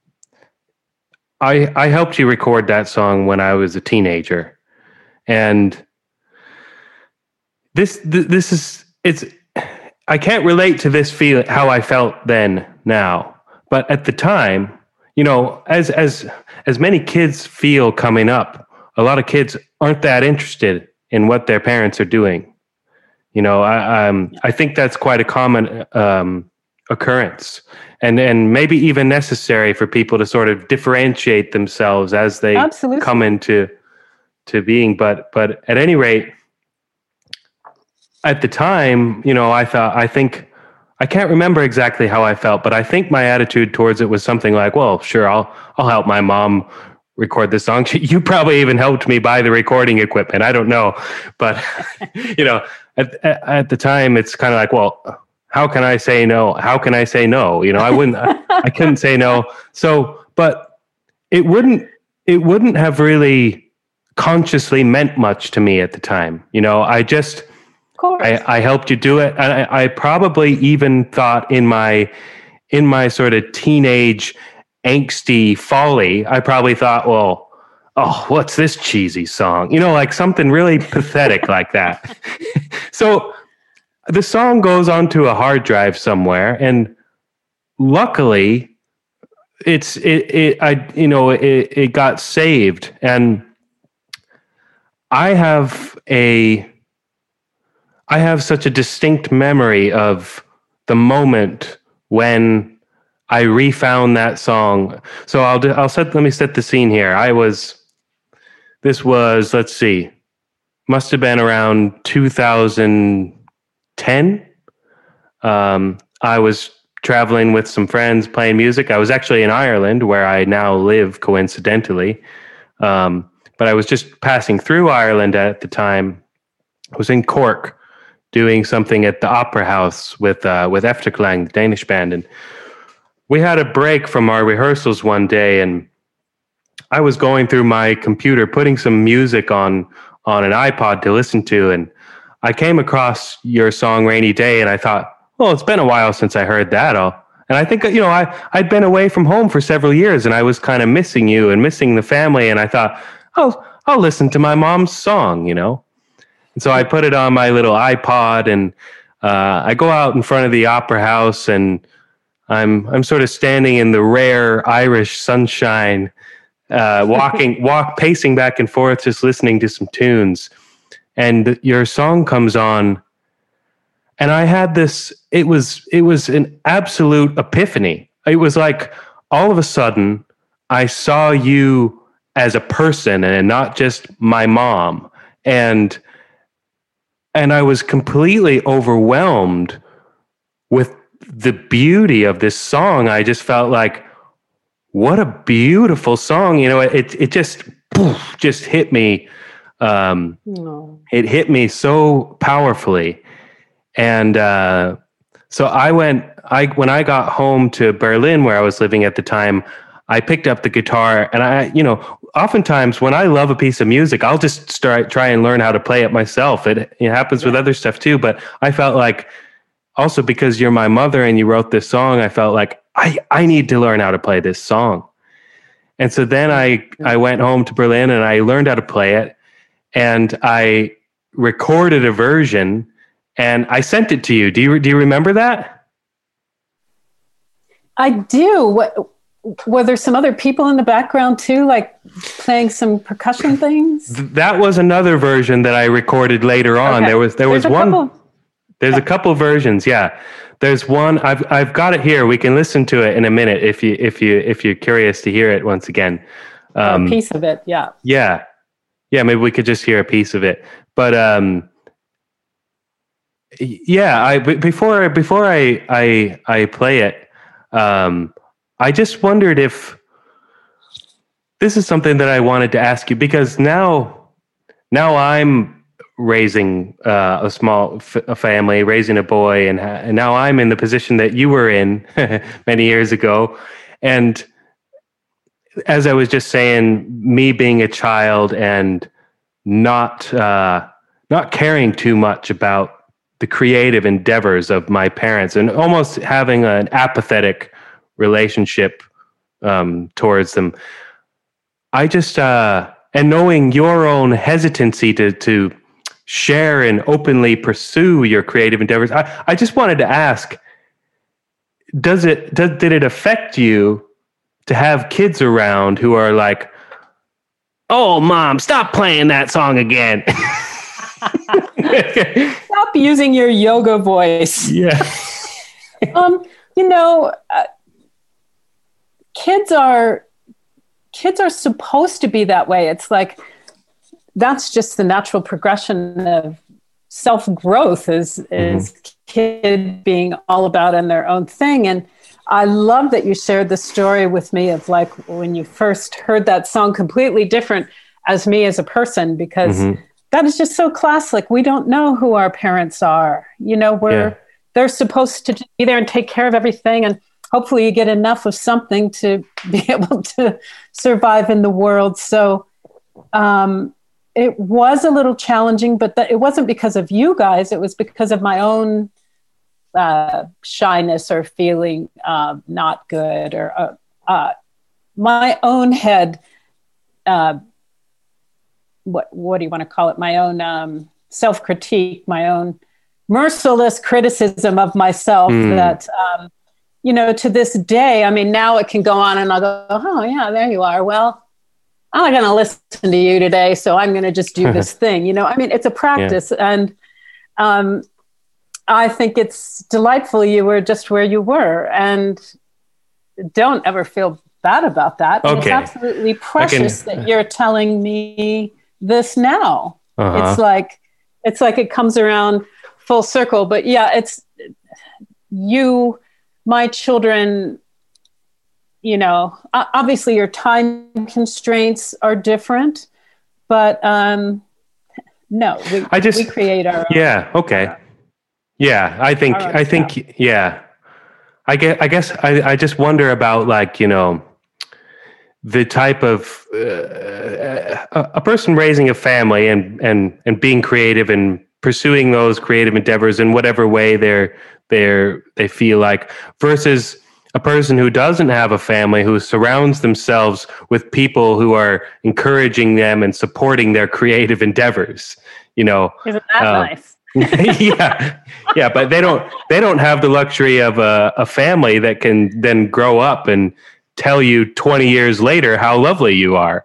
[SPEAKER 1] I I helped you record that song when I was a teenager, and this th- this is it's I can't relate to this feeling how I felt then now, but at the time, you know, as as as many kids feel coming up, a lot of kids aren't that interested in what their parents are doing. You know, I um, I think that's quite a common um, occurrence, and and maybe even necessary for people to sort of differentiate themselves as they
[SPEAKER 4] Absolutely.
[SPEAKER 1] come into to being. But but at any rate, at the time, you know, I thought I think I can't remember exactly how I felt, but I think my attitude towards it was something like, "Well, sure, I'll I'll help my mom record this song. You probably even helped me buy the recording equipment. I don't know." But, you know, at, at, at the time, it's kind of like, well, how can I say no? How can I say no? You know, I wouldn't, I, I couldn't say no. So, but it wouldn't, it wouldn't have really consciously meant much to me at the time. You know, I just,
[SPEAKER 4] Of course.
[SPEAKER 1] I, I helped you do it. And I, I probably even thought in my, in my sort of teenage angsty folly, I probably thought, well, oh, what's this cheesy song? You know, like something really pathetic like that. So the song goes onto a hard drive somewhere, and luckily it's, it, it I, you know, it, it got saved. And I have a, I have such a distinct memory of the moment when I refound that song. So I'll do, I'll set let me set the scene here. I was this was let's see, must have been around two thousand ten. Um, I was traveling with some friends playing music. I was actually in Ireland, where I now live, coincidentally. Um, but I was just passing through Ireland at the time. I was in Cork doing something at the Opera House with uh, with Efterklang, the Danish band, and we had a break from our rehearsals one day, and I was going through my computer, putting some music on on an iPod to listen to, and I came across your song "Rainy Day," and I thought, well, it's been a while since I heard that. I'll, and I think, you know, I, I'd been away from home for several years, and I was kind of missing you and missing the family, and I thought, oh, I'll listen to my mom's song, you know? And so I put it on my little iPod, and uh, I go out in front of the Opera House, and I'm I'm sort of standing in the rare Irish sunshine, uh, walking, walk, pacing back and forth, just listening to some tunes. And your song comes on, and I had this. It was it was an absolute epiphany. It was like all of a sudden I saw you as a person and not just my mom, and and I was completely overwhelmed with the beauty of this song. I just felt like, what a beautiful song. You know, it it just poof, just hit me. Um,
[SPEAKER 4] No.
[SPEAKER 1] it hit me so powerfully. And uh, so I went, I when I got home to Berlin, where I was living at the time, I picked up the guitar, and I, you know, oftentimes when I love a piece of music, I'll just start try and learn how to play it myself. It, it happens with other stuff too, but I felt like, also because you're my mother and you wrote this song, I felt like I, I need to learn how to play this song. And so then I, I went home to Berlin and I learned how to play it, and I recorded a version and I sent it to you. Do you do you remember that?
[SPEAKER 4] I do. What, were there some other people in the background too, like playing some percussion things?
[SPEAKER 1] Th- That was another version that I recorded later on.
[SPEAKER 4] Okay.
[SPEAKER 1] There was there
[SPEAKER 4] There's
[SPEAKER 1] was
[SPEAKER 4] a
[SPEAKER 1] one.
[SPEAKER 4] couple-
[SPEAKER 1] There's a couple versions. Yeah, there's one. I've I've got it here. We can listen to it in a minute if you if you if you're curious to hear it once again. Um,
[SPEAKER 4] a piece of it, yeah.
[SPEAKER 1] Yeah, yeah. Maybe we could just hear a piece of it. But um, y- yeah, I b- before before I I I play it, um, I just wondered if this is something that I wanted to ask you, because now now I'm raising uh, a small f- a family, raising a boy, and, ha- and now I'm in the position that you were in many years ago. And as I was just saying, me being a child and not uh, not caring too much about the creative endeavors of my parents, and almost having an apathetic relationship um, towards them. I just uh, and knowing your own hesitancy to to share and openly pursue your creative endeavors, I, I just wanted to ask: Does it does, did it affect you to have kids around who are like, "Oh, mom, stop playing that song again"?
[SPEAKER 4] Stop using your yoga voice.
[SPEAKER 1] Yeah.
[SPEAKER 4] um, you know, uh, kids are kids are supposed to be that way. It's like that's just the natural progression of self-growth is is mm-hmm. kid being all about in their own thing. And I love that you shared the story with me of like when you first heard that song, completely different as me as a person, because mm-hmm. that is just so classic. We don't know who our parents are. You know, we're yeah. they're supposed to be there and take care of everything, and hopefully you get enough of something to be able to survive in the world. So um, it was a little challenging, but that it wasn't because of you guys. It was because of my own uh, shyness or feeling uh, not good, or uh, uh, my own head. Uh, what what do you want to call it? My own um, self-critique, my own merciless criticism of myself mm. that, um, you know, to this day, I mean, now it can go on and I'll go, oh yeah, there you are. Well, I'm not going to listen to you today, so I'm going to just do this thing. You know, I mean, it's a practice. Yeah. And um, I think it's delightful you were just where you were, and don't ever feel bad about that.
[SPEAKER 1] Okay.
[SPEAKER 4] It's absolutely precious can... that you're telling me this now. Uh-huh. It's like, it's like it comes around full circle. But yeah, it's you, my children, you know, obviously your time constraints are different, but um, no, we,
[SPEAKER 1] I just,
[SPEAKER 4] we create our
[SPEAKER 1] yeah.
[SPEAKER 4] own,
[SPEAKER 1] Okay. Uh, yeah. I think, I think, stuff. yeah, I guess, I guess I, I just wonder about, like, you know, the type of uh, a, a person raising a family and, and, and being creative and pursuing those creative endeavors in whatever way they're, they're, they feel like, versus a person who doesn't have a family, who surrounds themselves with people who are encouraging them and supporting their creative endeavors. You know,
[SPEAKER 4] isn't that um, nice?
[SPEAKER 1] yeah, yeah, but they don't. They don't have the luxury of a, a family that can then grow up and tell you twenty years later how lovely you are.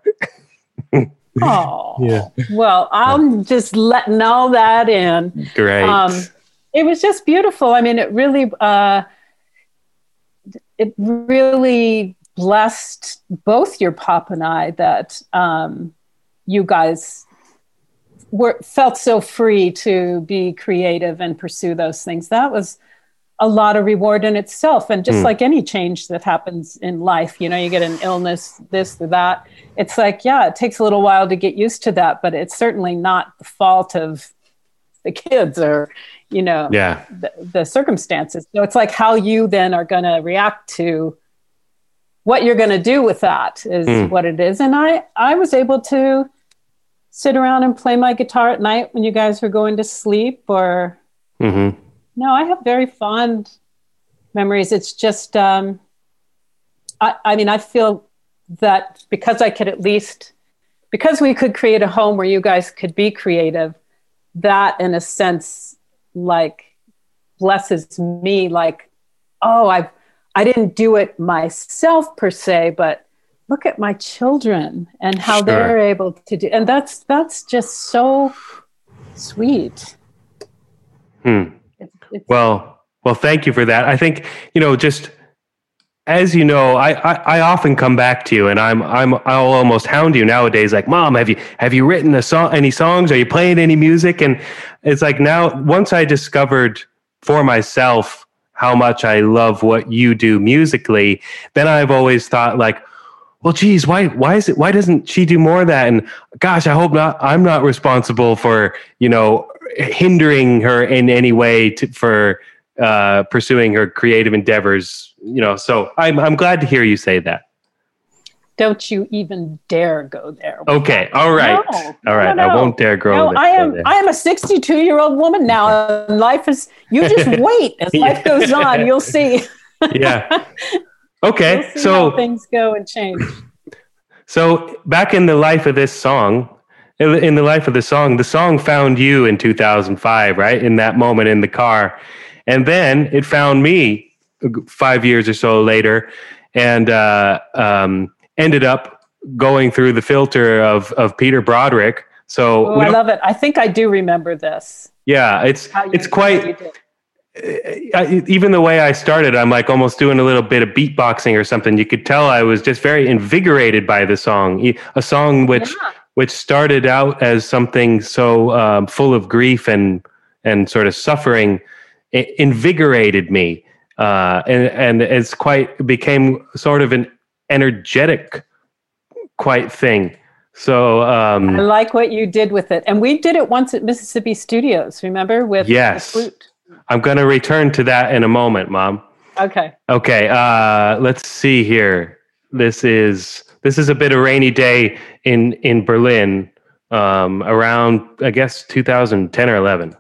[SPEAKER 4] Oh, yeah. Well, I'm just letting all that in.
[SPEAKER 1] Great. Um,
[SPEAKER 4] it was just beautiful. I mean, it really. Uh, It really blessed both your pop and I that um, you guys were felt so free to be creative and pursue those things. That was a lot of reward in itself. And just mm. like any change that happens in life, you know, you get an illness, this or that. It's like, yeah, it takes a little while to get used to that, but it's certainly not the fault of the kids or, you know,
[SPEAKER 1] yeah.
[SPEAKER 4] the, the circumstances. So it's like how you then are going to react to what you're going to do with that is mm. what it is. And I, I was able to sit around and play my guitar at night when you guys were going to sleep, or
[SPEAKER 1] mm-hmm.
[SPEAKER 4] no, I have very fond memories. It's just, um, I, I mean, I feel that because I could at least, because we could create a home where you guys could be creative, that in a sense like blesses me, like, oh, I've, I didn't do it myself per se, but look at my children and how
[SPEAKER 1] Sure.
[SPEAKER 4] they're able to do, and that's, that's just so sweet.
[SPEAKER 1] Hmm.
[SPEAKER 4] It's, it's,
[SPEAKER 1] Well, well, thank you for that. I think, you know, just as you know, I, I, I often come back to you, and I'm I'm I'll almost hound you nowadays. Like, Mom, have you have you written a song? Any songs? Are you playing any music? And it's like now, once I discovered for myself how much I love what you do musically, then I've always thought like, well, geez, why why is it why doesn't she do more of that? And gosh, I hope not. I'm not responsible for, you know, hindering her in any way to, for uh, pursuing her creative endeavors. You know, so I'm I'm glad to hear you say that.
[SPEAKER 4] don't you even dare go there.
[SPEAKER 1] Okay, all right,
[SPEAKER 4] No,
[SPEAKER 1] all right.
[SPEAKER 4] no,
[SPEAKER 1] I
[SPEAKER 4] no.
[SPEAKER 1] won't dare grow.
[SPEAKER 4] No,
[SPEAKER 1] there,
[SPEAKER 4] I
[SPEAKER 1] go
[SPEAKER 4] am.
[SPEAKER 1] there.
[SPEAKER 4] I am a sixty-two-year-old woman now, and life is. You just wait as life goes on. You'll see.
[SPEAKER 1] Yeah. Okay,
[SPEAKER 4] You'll see
[SPEAKER 1] so
[SPEAKER 4] how things go and change.
[SPEAKER 1] so back in the life of this song, in the- in the life of the song, the song found you in two thousand five, right? In that moment in the car, and then it found me five years or so later, and uh, um, ended up going through the filter of of Peter Broderick. So
[SPEAKER 4] Oh,
[SPEAKER 1] we
[SPEAKER 4] I
[SPEAKER 1] don't-
[SPEAKER 4] love it. I think I do remember this.
[SPEAKER 1] yeah, it's
[SPEAKER 4] How you-
[SPEAKER 1] it's
[SPEAKER 4] how
[SPEAKER 1] quite.
[SPEAKER 4] you did.
[SPEAKER 1] I, even the way I started, I'm like almost doing a little bit of beatboxing or something. You could tell I was just very invigorated by the song, E- a song which
[SPEAKER 4] Yeah.
[SPEAKER 1] which started out as something so um, full of grief and and sort of suffering. It invigorated me, uh, and and it's quite became sort of an energetic, quite thing. So um,
[SPEAKER 4] I like what you did with it, and we did it once at Mississippi Studios. Remember with
[SPEAKER 1] Yes.
[SPEAKER 4] the flute?
[SPEAKER 1] I'm going to return to that in a moment, Mom.
[SPEAKER 4] Okay.
[SPEAKER 1] Okay, uh, let's see here. This is this is a bit of rainy day in in Berlin, um, around I guess two thousand ten or eleven.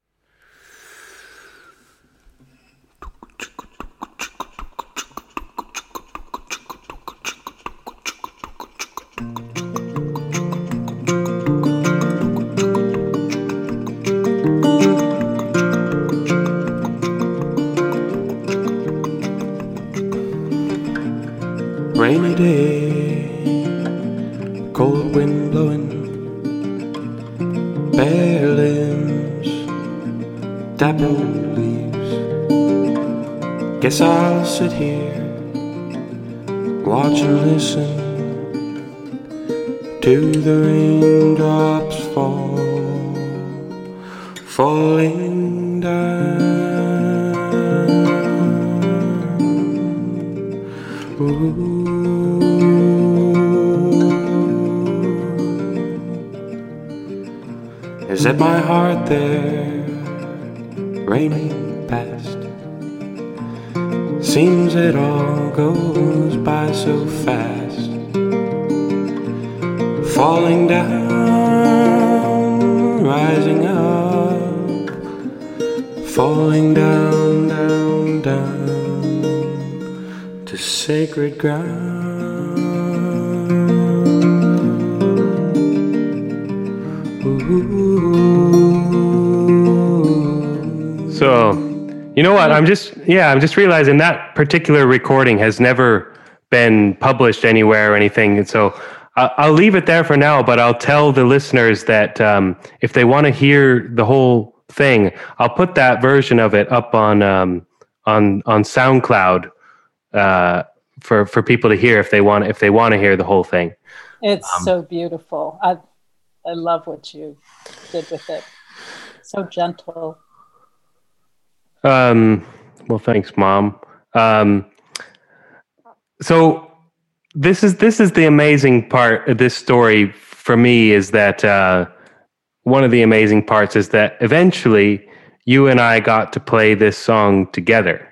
[SPEAKER 2] Rainy day, cold wind blowing, bare limbs, dappled leaves. Guess I'll sit here, watch and listen to the raindrops fall, falling down. Ooh. Is it my heart there, raining past? Seems it all goes by so fast. Falling down, rising up, falling down, down, down to sacred ground.
[SPEAKER 1] So, you know what? I'm just yeah, I'm just realizing that particular recording has never been published anywhere or anything. And so I- I'll leave it there for now, but I'll tell the listeners that um, if they want to hear the whole thing, I'll put that version of it up on um, on on SoundCloud uh, for for people to hear if they want if they want to hear the whole thing.
[SPEAKER 4] It's
[SPEAKER 1] Um,
[SPEAKER 4] so beautiful. I I love what you did with it. So gentle.
[SPEAKER 1] Um, well, thanks, Mom. Um, so this is this is the amazing part of this story for me is that uh, one of the amazing parts is that eventually you and I got to play this song together.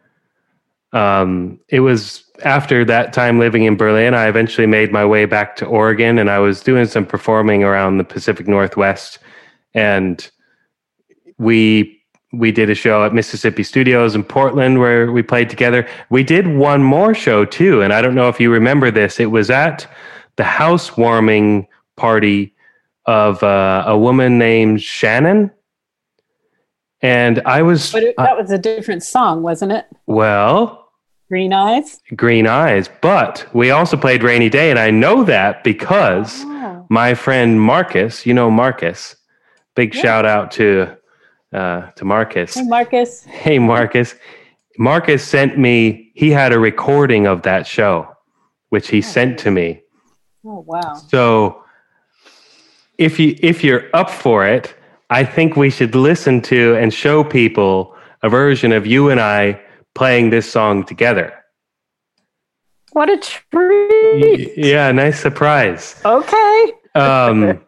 [SPEAKER 1] Um, it was after that time living in Berlin, I eventually made my way back to Oregon, and I was doing some performing around the Pacific Northwest, and we we did a show at Mississippi Studios in Portland where we played together. We did one more show too, and I don't know if you remember this. It was at the housewarming party of uh, a woman named Shannon. And I was,
[SPEAKER 4] But it,
[SPEAKER 1] uh,
[SPEAKER 4] that was a different song, wasn't it?
[SPEAKER 1] well,
[SPEAKER 4] Green Eyes.
[SPEAKER 1] Green Eyes. But we also played Rainy Day. And I know that because
[SPEAKER 4] Oh.
[SPEAKER 1] my friend Marcus, you know Marcus, big
[SPEAKER 4] Yeah.
[SPEAKER 1] shout out to uh, to Marcus.
[SPEAKER 4] Hey, Marcus.
[SPEAKER 1] Hey, Marcus. Marcus sent me, he had a recording of that show, which he sent to me.
[SPEAKER 4] Oh, wow.
[SPEAKER 1] So if you if you're up for it, I think we should listen to and show people a version of you and I playing this song together.
[SPEAKER 4] What a treat.
[SPEAKER 1] Yeah, nice surprise.
[SPEAKER 4] Okay.
[SPEAKER 1] Um,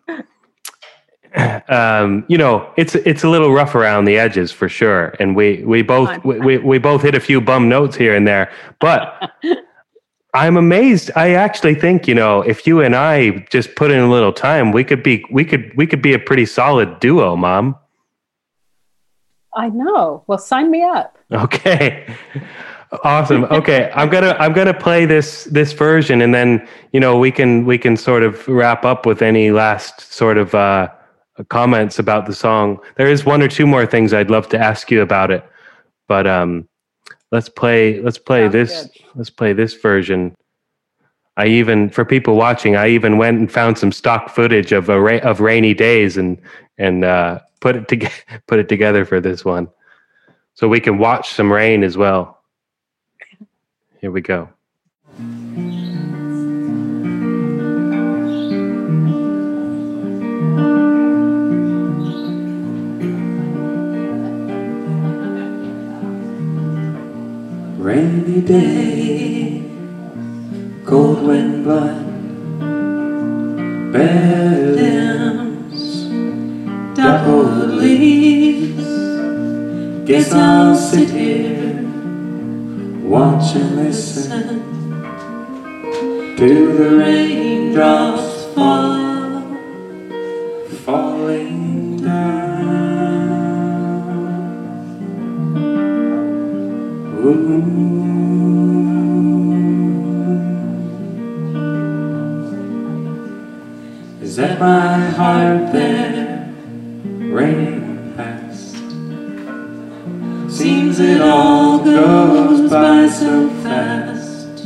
[SPEAKER 1] um, you know, it's it's a little rough around the edges for sure, and we we both we, we we both hit a few bum notes here and there, but I'm amazed. I actually think, you know, if you and I just put in a little time, we could be we could we could be a pretty solid duo, Mom.
[SPEAKER 4] I know. Well, sign me up.
[SPEAKER 1] Okay. Awesome. Okay, I'm gonna I'm gonna play this this version, and then you know we can we can sort of wrap up with any last sort of uh, comments about the song. There is one or two more things I'd love to ask you about it, but um, let's play let's play
[SPEAKER 4] Sounds
[SPEAKER 1] this
[SPEAKER 4] good.
[SPEAKER 1] let's play this version. I even for people watching, I even went and found some stock footage of a ra- of rainy days and and uh, put it together put it together for this one, so we can watch some rain as well. Here we go.
[SPEAKER 2] Rainy day, cold wind blind, bare limbs, dappled leaves. Guess I'll sit here, watch and listen to the raindrops fall, falling down. Ooh. Is that my heart there, raining fast? Seems it all goes by so fast,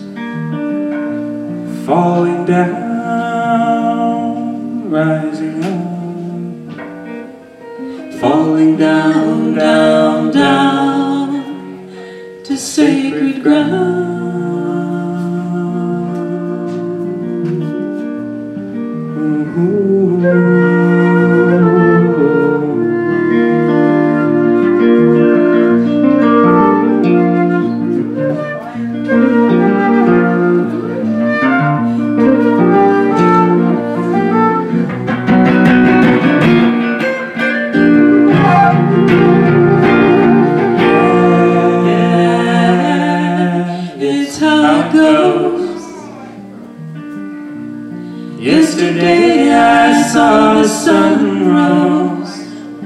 [SPEAKER 2] falling down, rising up, falling down, down, down to sacred ground. It's how it goes. Yesterday I saw the sun rose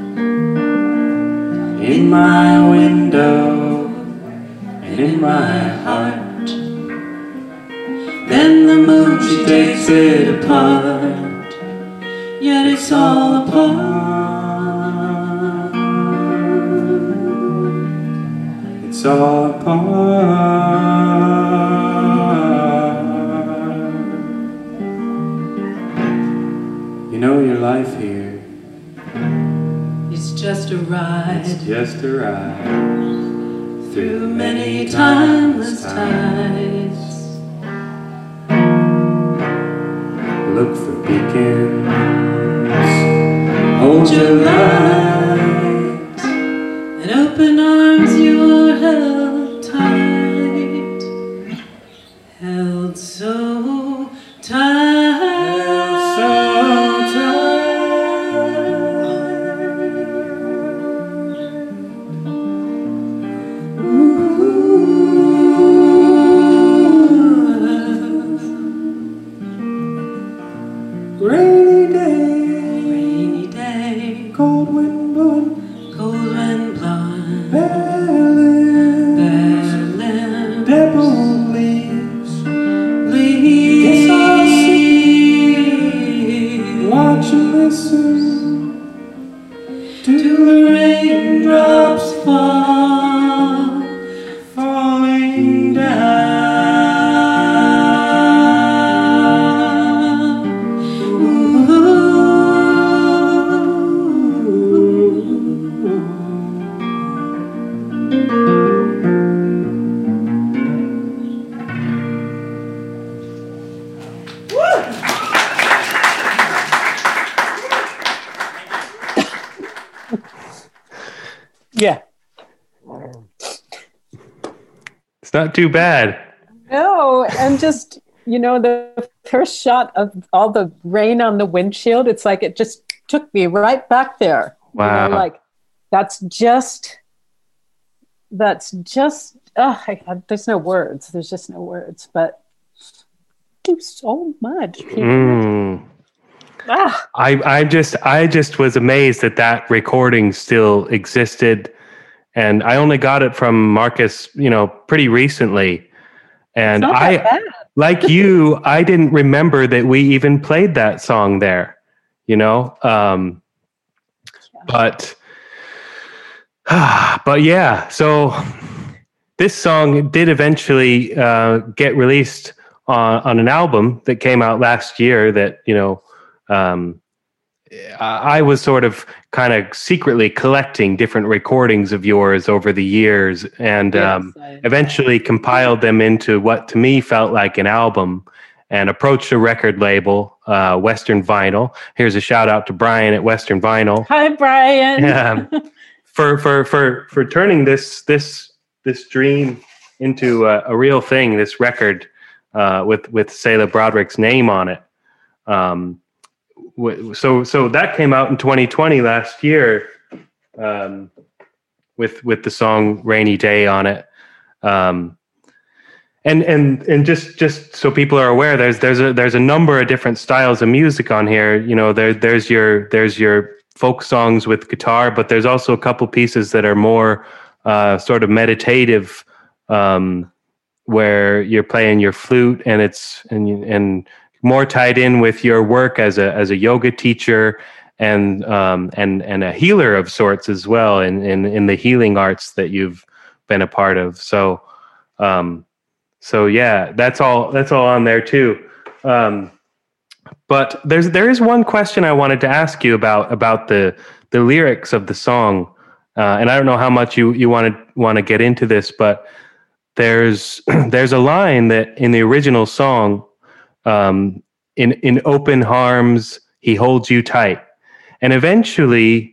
[SPEAKER 2] in my window and in my heart. Then the moon, she takes it apart, yet it's all apart. It's all apart. You know your life here,
[SPEAKER 5] It's just a ride
[SPEAKER 2] it's just a ride
[SPEAKER 5] through many timeless tides.
[SPEAKER 2] Look for beacons, hold your light.
[SPEAKER 5] In open arms you are held tight, held so tight.
[SPEAKER 2] So Rainy day,
[SPEAKER 5] Rainy day,
[SPEAKER 2] cold wind
[SPEAKER 1] It's not too bad.
[SPEAKER 4] No, and just, you know, the first shot of all the rain on the windshield, it's like it just took me right back there.
[SPEAKER 1] Wow.
[SPEAKER 4] You know, like that's just, that's just, oh, I, I, there's no words. There's just no words, but do so much.
[SPEAKER 1] Mm.
[SPEAKER 4] Ah.
[SPEAKER 1] I, I just, I just was amazed that that recording still existed. And I only got it from Marcus, you know, pretty recently. And
[SPEAKER 4] It's not
[SPEAKER 1] I,
[SPEAKER 4] that bad.
[SPEAKER 1] like you, I didn't remember that we even played that song there, you know? Um, but, but yeah, so this song did eventually uh, get released on, on an album that came out last year that, you know, um, I was sort of kind of secretly collecting different recordings of yours over the years and
[SPEAKER 4] Yes,
[SPEAKER 1] um,
[SPEAKER 4] I-
[SPEAKER 1] eventually compiled them into what to me felt like an album and approached a record label, uh, Western Vinyl. Here's a shout out to Brian at Western Vinyl.
[SPEAKER 4] Hi, Brian.
[SPEAKER 1] Um, for, for, for, for turning this, this, this dream into a, a real thing, this record uh, with, with Selah Broderick's name on it. Um, So, so that came out in twenty twenty last year, um, with with the song "Rainy Day" on it, um, and and and just just so people are aware, there's there's a there's a number of different styles of music on here. You know, there there's your there's your folk songs with guitar, but there's also a couple pieces that are more uh, sort of meditative, um, where you're playing your flute and it's and and more tied in with your work as a as a yoga teacher and um, and and a healer of sorts as well in, in in the healing arts that you've been a part of. So um, so yeah, that's all that's all on there too. Um, but there's there is one question I wanted to ask you about about the the lyrics of the song, uh, and I don't know how much you you want to want to get into this, but there's there's a line that in the original song. Um, in, in open arms, he holds you tight. And eventually,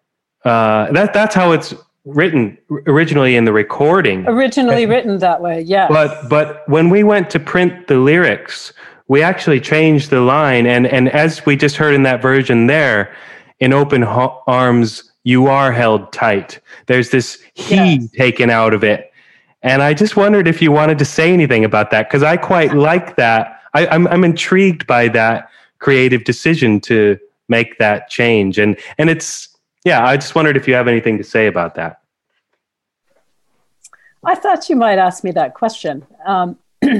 [SPEAKER 1] uh, that that's how it's written originally in the recording.
[SPEAKER 4] Originally written that way, yeah.
[SPEAKER 1] But but when we went to print the lyrics, we actually changed the line. And, and as we just heard in that version there, in open ho- arms, you are held tight. There's this he
[SPEAKER 4] Yes.
[SPEAKER 1] taken out of it. And I just wondered if you wanted to say anything about that, because I quite like that. I, I'm I'm intrigued by that creative decision to make that change, and and it's yeah. I just wondered if you have anything to say about that.
[SPEAKER 4] I thought you might ask me that question, um,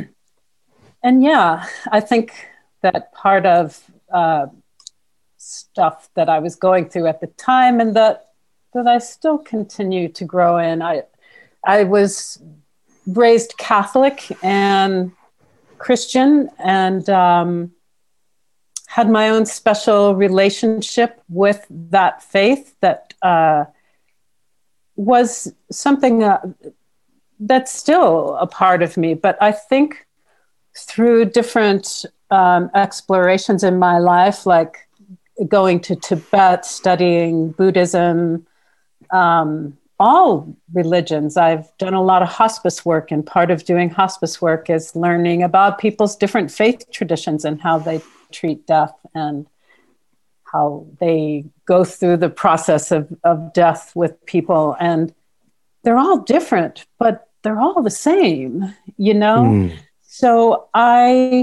[SPEAKER 4] and yeah, I think that part of uh, stuff that I was going through at the time, and that that I still continue to grow in. I I was raised Catholic and Christian, and um, had my own special relationship with that faith that uh, was something uh, that's still a part of me. But I think through different um, explorations in my life, like going to Tibet, studying Buddhism, um, all religions. I've done a lot of hospice work, and part of doing hospice work is learning about people's different faith traditions and how they treat death and how they go through the process of, of death with people. And they're all different, but they're all the same, you know?
[SPEAKER 1] Mm.
[SPEAKER 4] So I,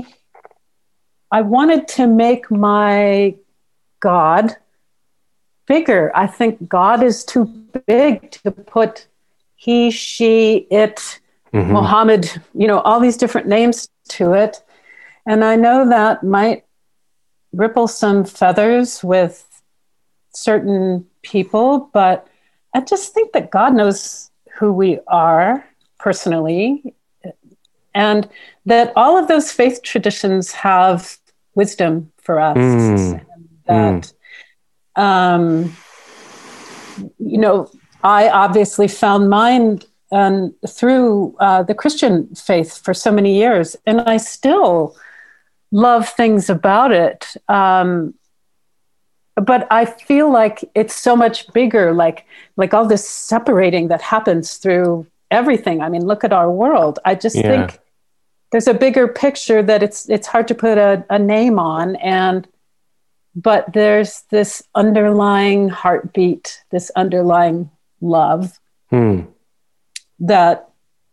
[SPEAKER 4] I wanted to make my God bigger. I think God is too big to put he, she, it,
[SPEAKER 1] Mhm.
[SPEAKER 4] Muhammad, you know, all these different names to it. And I know that might ripple some feathers with certain people, but I just think that God knows who we are personally, and that all of those faith traditions have wisdom for us.
[SPEAKER 1] Mm.
[SPEAKER 4] And that, um, you know, I obviously found mine um, through uh, the Christian faith for so many years, and I still love things about it. Um, but I feel like it's so much bigger, like like all this separating that happens through everything. I mean, look at our world. I just
[SPEAKER 1] Yeah.
[SPEAKER 4] think there's a bigger picture that it's it's hard to put a, a name on, and but there's this underlying heartbeat, this underlying love
[SPEAKER 1] Hmm.
[SPEAKER 4] that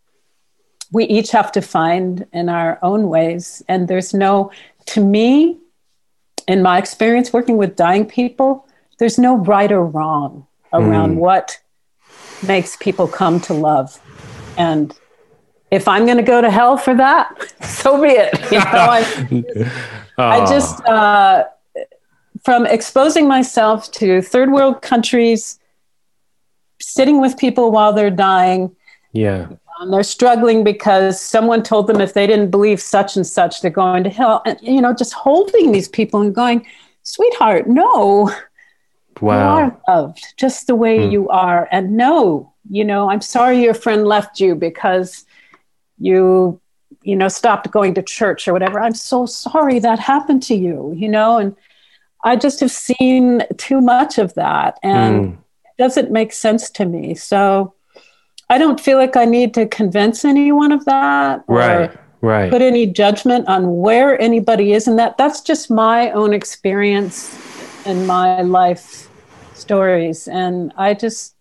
[SPEAKER 4] we each have to find in our own ways. And there's no, to me, in my experience working with dying people, there's no right or wrong around
[SPEAKER 1] Mm.
[SPEAKER 4] what makes people come to love. And if I'm going to go to hell for that, so be it. You know, I, I just, uh, from exposing myself to third world countries, sitting with people while they're dying,
[SPEAKER 1] Yeah.
[SPEAKER 4] um, they're struggling because someone told them if they didn't believe such and such, they're going to hell. And, you know, just holding these people and going, sweetheart, no, you
[SPEAKER 1] Wow.
[SPEAKER 4] are loved just the way you are. And no, you know, I'm sorry your friend left you because you, you know, stopped going to church or whatever. I'm so sorry that happened to you, you know, and I just have seen too much of that. And
[SPEAKER 1] Mm.
[SPEAKER 4] it doesn't make sense to me. So I don't feel like I need to convince anyone of that or
[SPEAKER 1] Right. Right.
[SPEAKER 4] put any judgment on where anybody is in that. That's just my own experience and my life stories. And I just,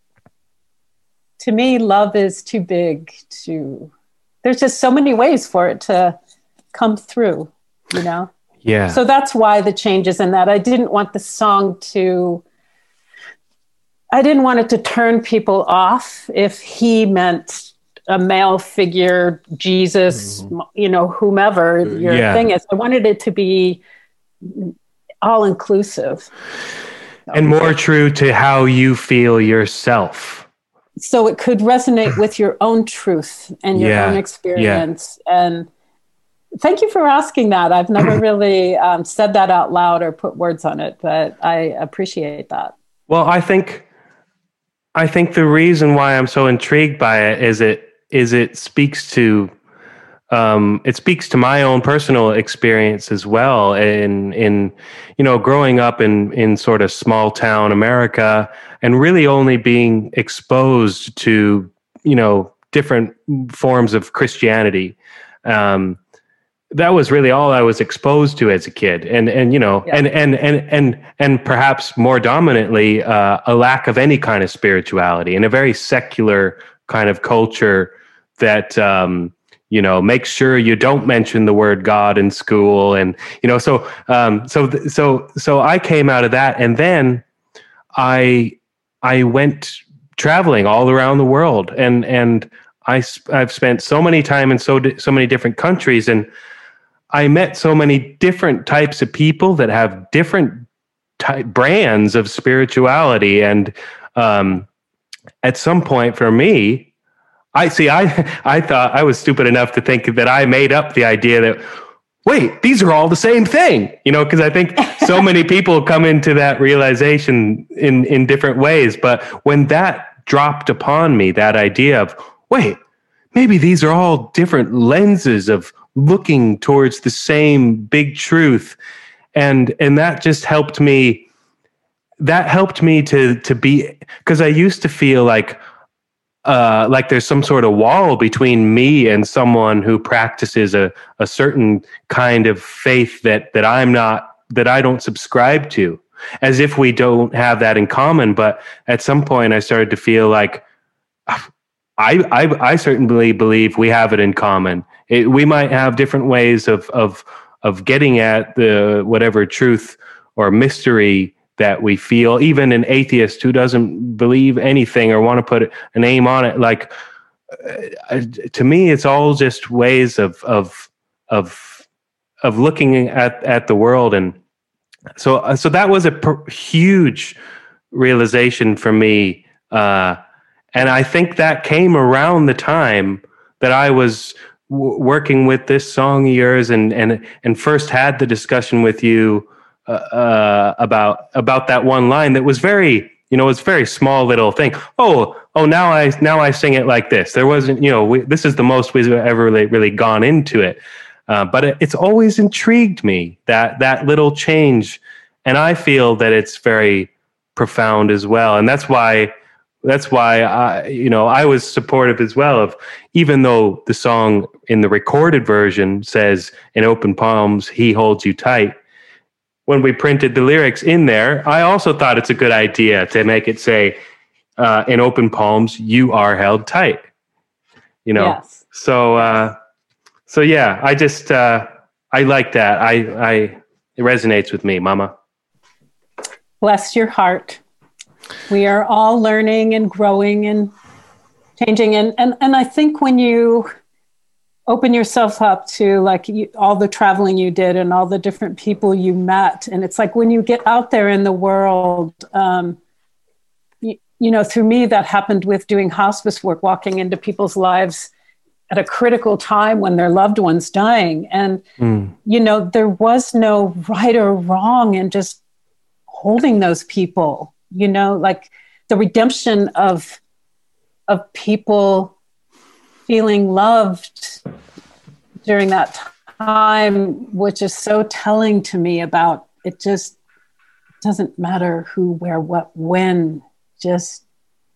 [SPEAKER 4] to me, love is too big to, there's just so many ways for it to come through, you know?
[SPEAKER 1] Yeah.
[SPEAKER 4] So that's why the changes in that. I didn't want the song to, I didn't want it to turn people off if he meant a male figure, Jesus, you know, whomever your
[SPEAKER 1] Yeah.
[SPEAKER 4] thing is. I wanted it to be all inclusive.
[SPEAKER 1] and more true to how you feel yourself.
[SPEAKER 4] So it could resonate with your own truth and your
[SPEAKER 1] Yeah,
[SPEAKER 4] own
[SPEAKER 1] yeah.
[SPEAKER 4] experience. And thank you for asking that. I've never really um, said that out loud or put words on it, but I appreciate that.
[SPEAKER 1] Well, I think I think the reason why I'm so intrigued by it is it is it speaks to um, it speaks to my own personal experience as well. In in you know, growing up in in sort of small town America and really only being exposed to, you know, different forms of Christianity. Um, that was really all I was exposed to as a kid. And, and, you know,
[SPEAKER 4] Yeah.
[SPEAKER 1] and, and, and, and, and perhaps more dominantly, uh, a lack of any kind of spirituality and a very secular kind of culture that, um, you know, make sure you don't mention the word God in school. And, you know, so, um, so, th- so, so I came out of that, and then I, I went traveling all around the world, and, and I, sp- I've spent so many time in so, di- so many different countries, and I met so many different types of people that have different type brands of spirituality. And, um, at some point for me, I see, I, I thought I was stupid enough to think that I made up the idea that, wait, these are all the same thing, you know, because I think so many people come into that realization in, in different ways. But when that dropped upon me, that idea of, wait, maybe these are all different lenses of looking towards the same big truth. And, and that just helped me, that helped me to, to be, because I used to feel like, uh, like there's some sort of wall between me and someone who practices a, a certain kind of faith that, that I'm not, that I don't subscribe to, as if we don't have that in common. But at some point I started to feel like I, I, I certainly believe we have it in common. It, we might have different ways of, of, of getting at the, whatever truth or mystery that we feel. Even an atheist who doesn't believe anything or want to put a name on it, like, uh, to me, it's all just ways of, of, of, of looking at, at the world. And so, uh, so that was a per- huge realization for me. Uh, and I think that came around the time that I was w- working with this song of yours, and, and, and first had the discussion with you uh, uh, about, about that one line that was very, you know, it's a very small little thing. Oh, oh, now I, now I sing it like this. There wasn't, you know, we, this is the most we've ever really, really gone into it. Uh, but it, it's always intrigued me, that, that little change. And I feel that it's very profound as well. And that's why, that's why I, you know, I was supportive as well of, even though the song in the recorded version says "in open palms he holds you tight." When we printed the lyrics in there, I also thought it's a good idea to make it say, uh, "in open palms you are held tight." You know,
[SPEAKER 4] Yes.
[SPEAKER 1] so uh, so yeah, I just uh, I like that. I I it resonates with me, Mama.
[SPEAKER 4] Bless your heart. We are all learning and growing and changing. And, and, and I think when you open yourself up to like you, all the traveling you did and all the different people you met, and it's like when you get out there in the world, um, you, you know, through me, that happened with doing hospice work, walking into people's lives at a critical time when their loved one's dying. And,
[SPEAKER 1] Mm.
[SPEAKER 4] you know, there was no right or wrong in just holding those people, you know, like the redemption of of people feeling loved during that time, which is so telling to me about it. Just doesn't matter who, where, what, when, just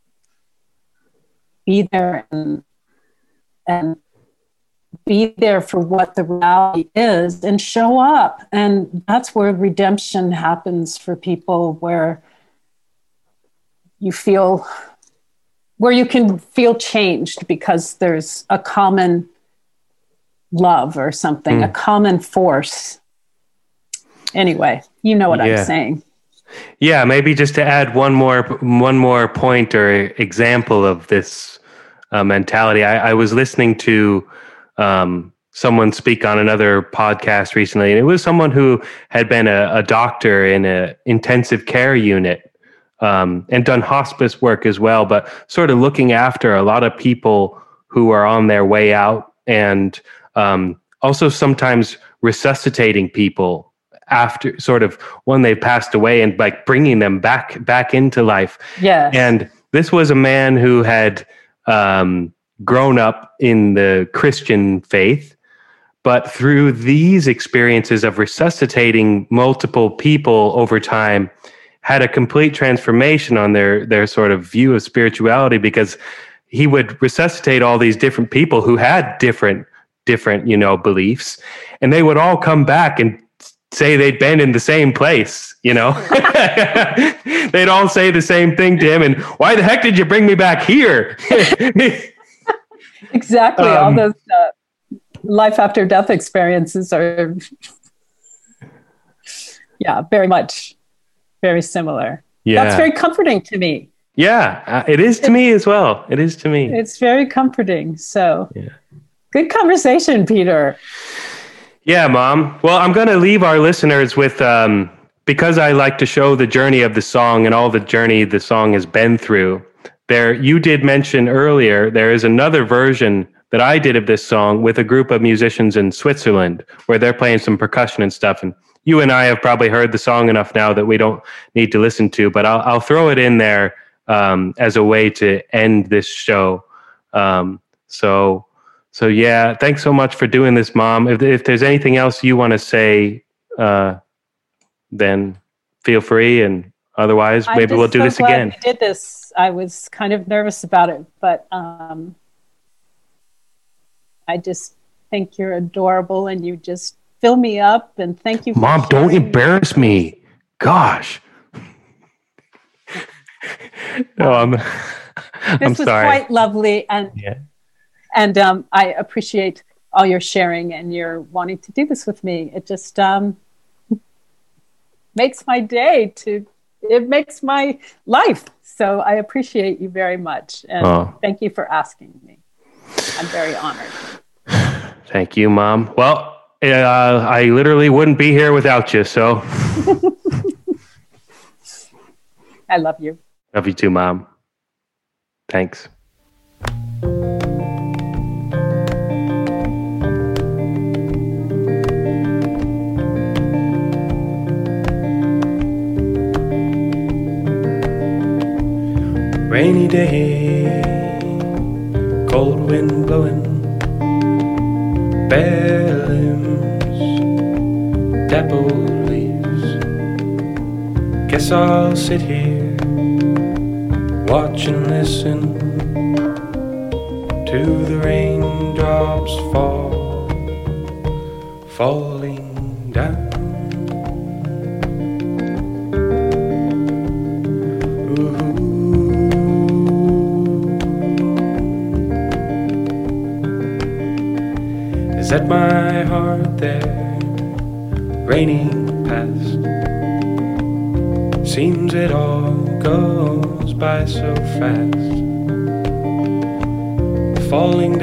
[SPEAKER 4] be there and and be there for what the reality is and show up. And that's where redemption happens for people, where you feel, where you can feel changed because there's a common love or something,
[SPEAKER 1] Mm.
[SPEAKER 4] a common force. Anyway, you know what
[SPEAKER 1] Yeah.
[SPEAKER 4] I'm saying.
[SPEAKER 1] Yeah, maybe just to add one more one more point or example of this uh, mentality. I, I was listening to um, someone speak on another podcast recently, and it was someone who had been a, a doctor in an intensive care unit um, and done hospice work as well, but sort of looking after a lot of people who are on their way out, and um, also sometimes resuscitating people after sort of when they passed away, and like bringing them back back into life.
[SPEAKER 4] Yes.
[SPEAKER 1] And this was a man who had um, grown up in the Christian faith, but through these experiences of resuscitating multiple people over time, had a complete transformation on their their sort of view of spirituality, because he would resuscitate all these different people who had different different you know beliefs, and they would all come back and say they'd been in the same place, you know. They'd all say the same thing to him, and why the heck did you bring me back here?
[SPEAKER 4] Exactly.
[SPEAKER 1] Um,
[SPEAKER 4] All those uh, life after death experiences are, yeah, very much, very similar.
[SPEAKER 1] Yeah.
[SPEAKER 4] That's very comforting to me.
[SPEAKER 1] Yeah, uh, it is to me as well. It is to me.
[SPEAKER 4] It's very comforting. So,
[SPEAKER 1] Yeah.
[SPEAKER 4] good conversation, Peter.
[SPEAKER 1] Yeah, Mom. Well, I'm going to leave our listeners with, um, because I like to show the journey of the song and all the journey the song has been through. There, you did mention earlier, there is another version that I did of this song with a group of musicians in Switzerland, where they're playing some percussion and stuff. And you and I have probably heard the song enough now that we don't need to listen to, but I'll, I'll throw it in there um, as a way to end this show. Um, so, so yeah, thanks so much for doing this, Mom. If, if there's anything else you want to say, uh, then feel free. And otherwise,
[SPEAKER 4] I'm
[SPEAKER 1] maybe
[SPEAKER 4] just
[SPEAKER 1] we'll do
[SPEAKER 4] so
[SPEAKER 1] this
[SPEAKER 4] glad
[SPEAKER 1] again.
[SPEAKER 4] we did this. I was kind of nervous about it, but um, I just think you're adorable, and you just fill me up. And thank you, for
[SPEAKER 1] Mom, don't
[SPEAKER 4] sharing.
[SPEAKER 1] embarrass me. Gosh. No, I'm,
[SPEAKER 4] This
[SPEAKER 1] I'm
[SPEAKER 4] was
[SPEAKER 1] sorry.
[SPEAKER 4] quite lovely, and
[SPEAKER 1] Yeah.
[SPEAKER 4] and um, I appreciate all your sharing and your wanting to do this with me. It just um, makes my day. To it makes my life. So I appreciate you very much, and
[SPEAKER 1] Oh.
[SPEAKER 4] thank you for asking me. I'm very honored.
[SPEAKER 1] Thank you, Mom. Well, uh, I literally wouldn't be here without you. So
[SPEAKER 4] I love you.
[SPEAKER 1] love you too, Mom. Thanks.
[SPEAKER 2] Rainy day, cold wind blowing, bare limbs, dappled leaves. Guess I'll sit here
[SPEAKER 1] watch and listen to the raindrops fall, falling down. Is that my heart there, raining past? Seems it all goes by so fast. Falling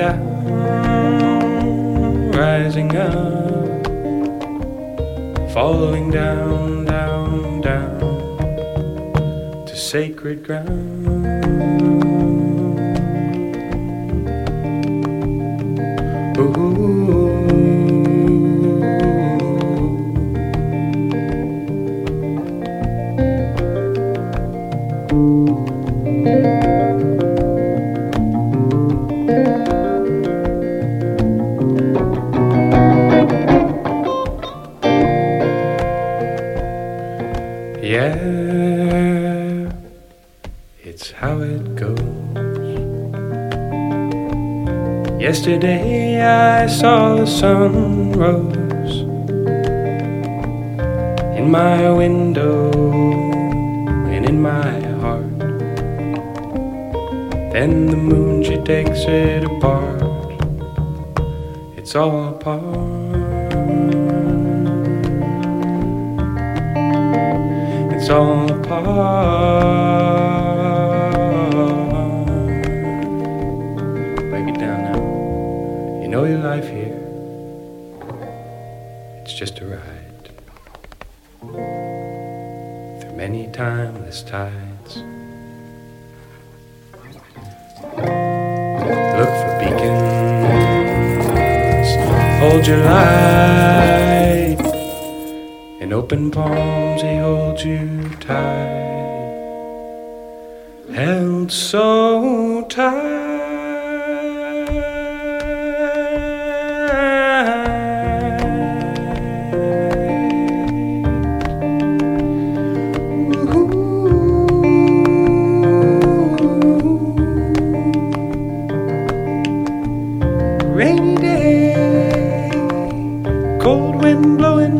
[SPEAKER 1] down, rising up, falling down, down, down to sacred ground. Ooh. Yeah, it's how it goes. Yesterday I saw the sun rose in my window and in my heart. Then the moon, she takes it apart. It's all apart. It's all apart. Break it down now. You know your life here, it's just a ride through many timeless tides. Look for beacons, hold your light. In open palms he holds you tight, held so tight. Rainy day, cold wind blowing,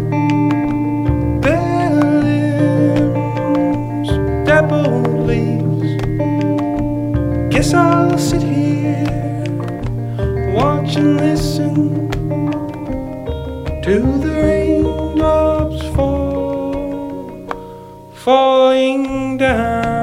[SPEAKER 1] bare limbs, dappled leaves. Guess I'll sit here, watch and listen to the raindrops fall, falling down.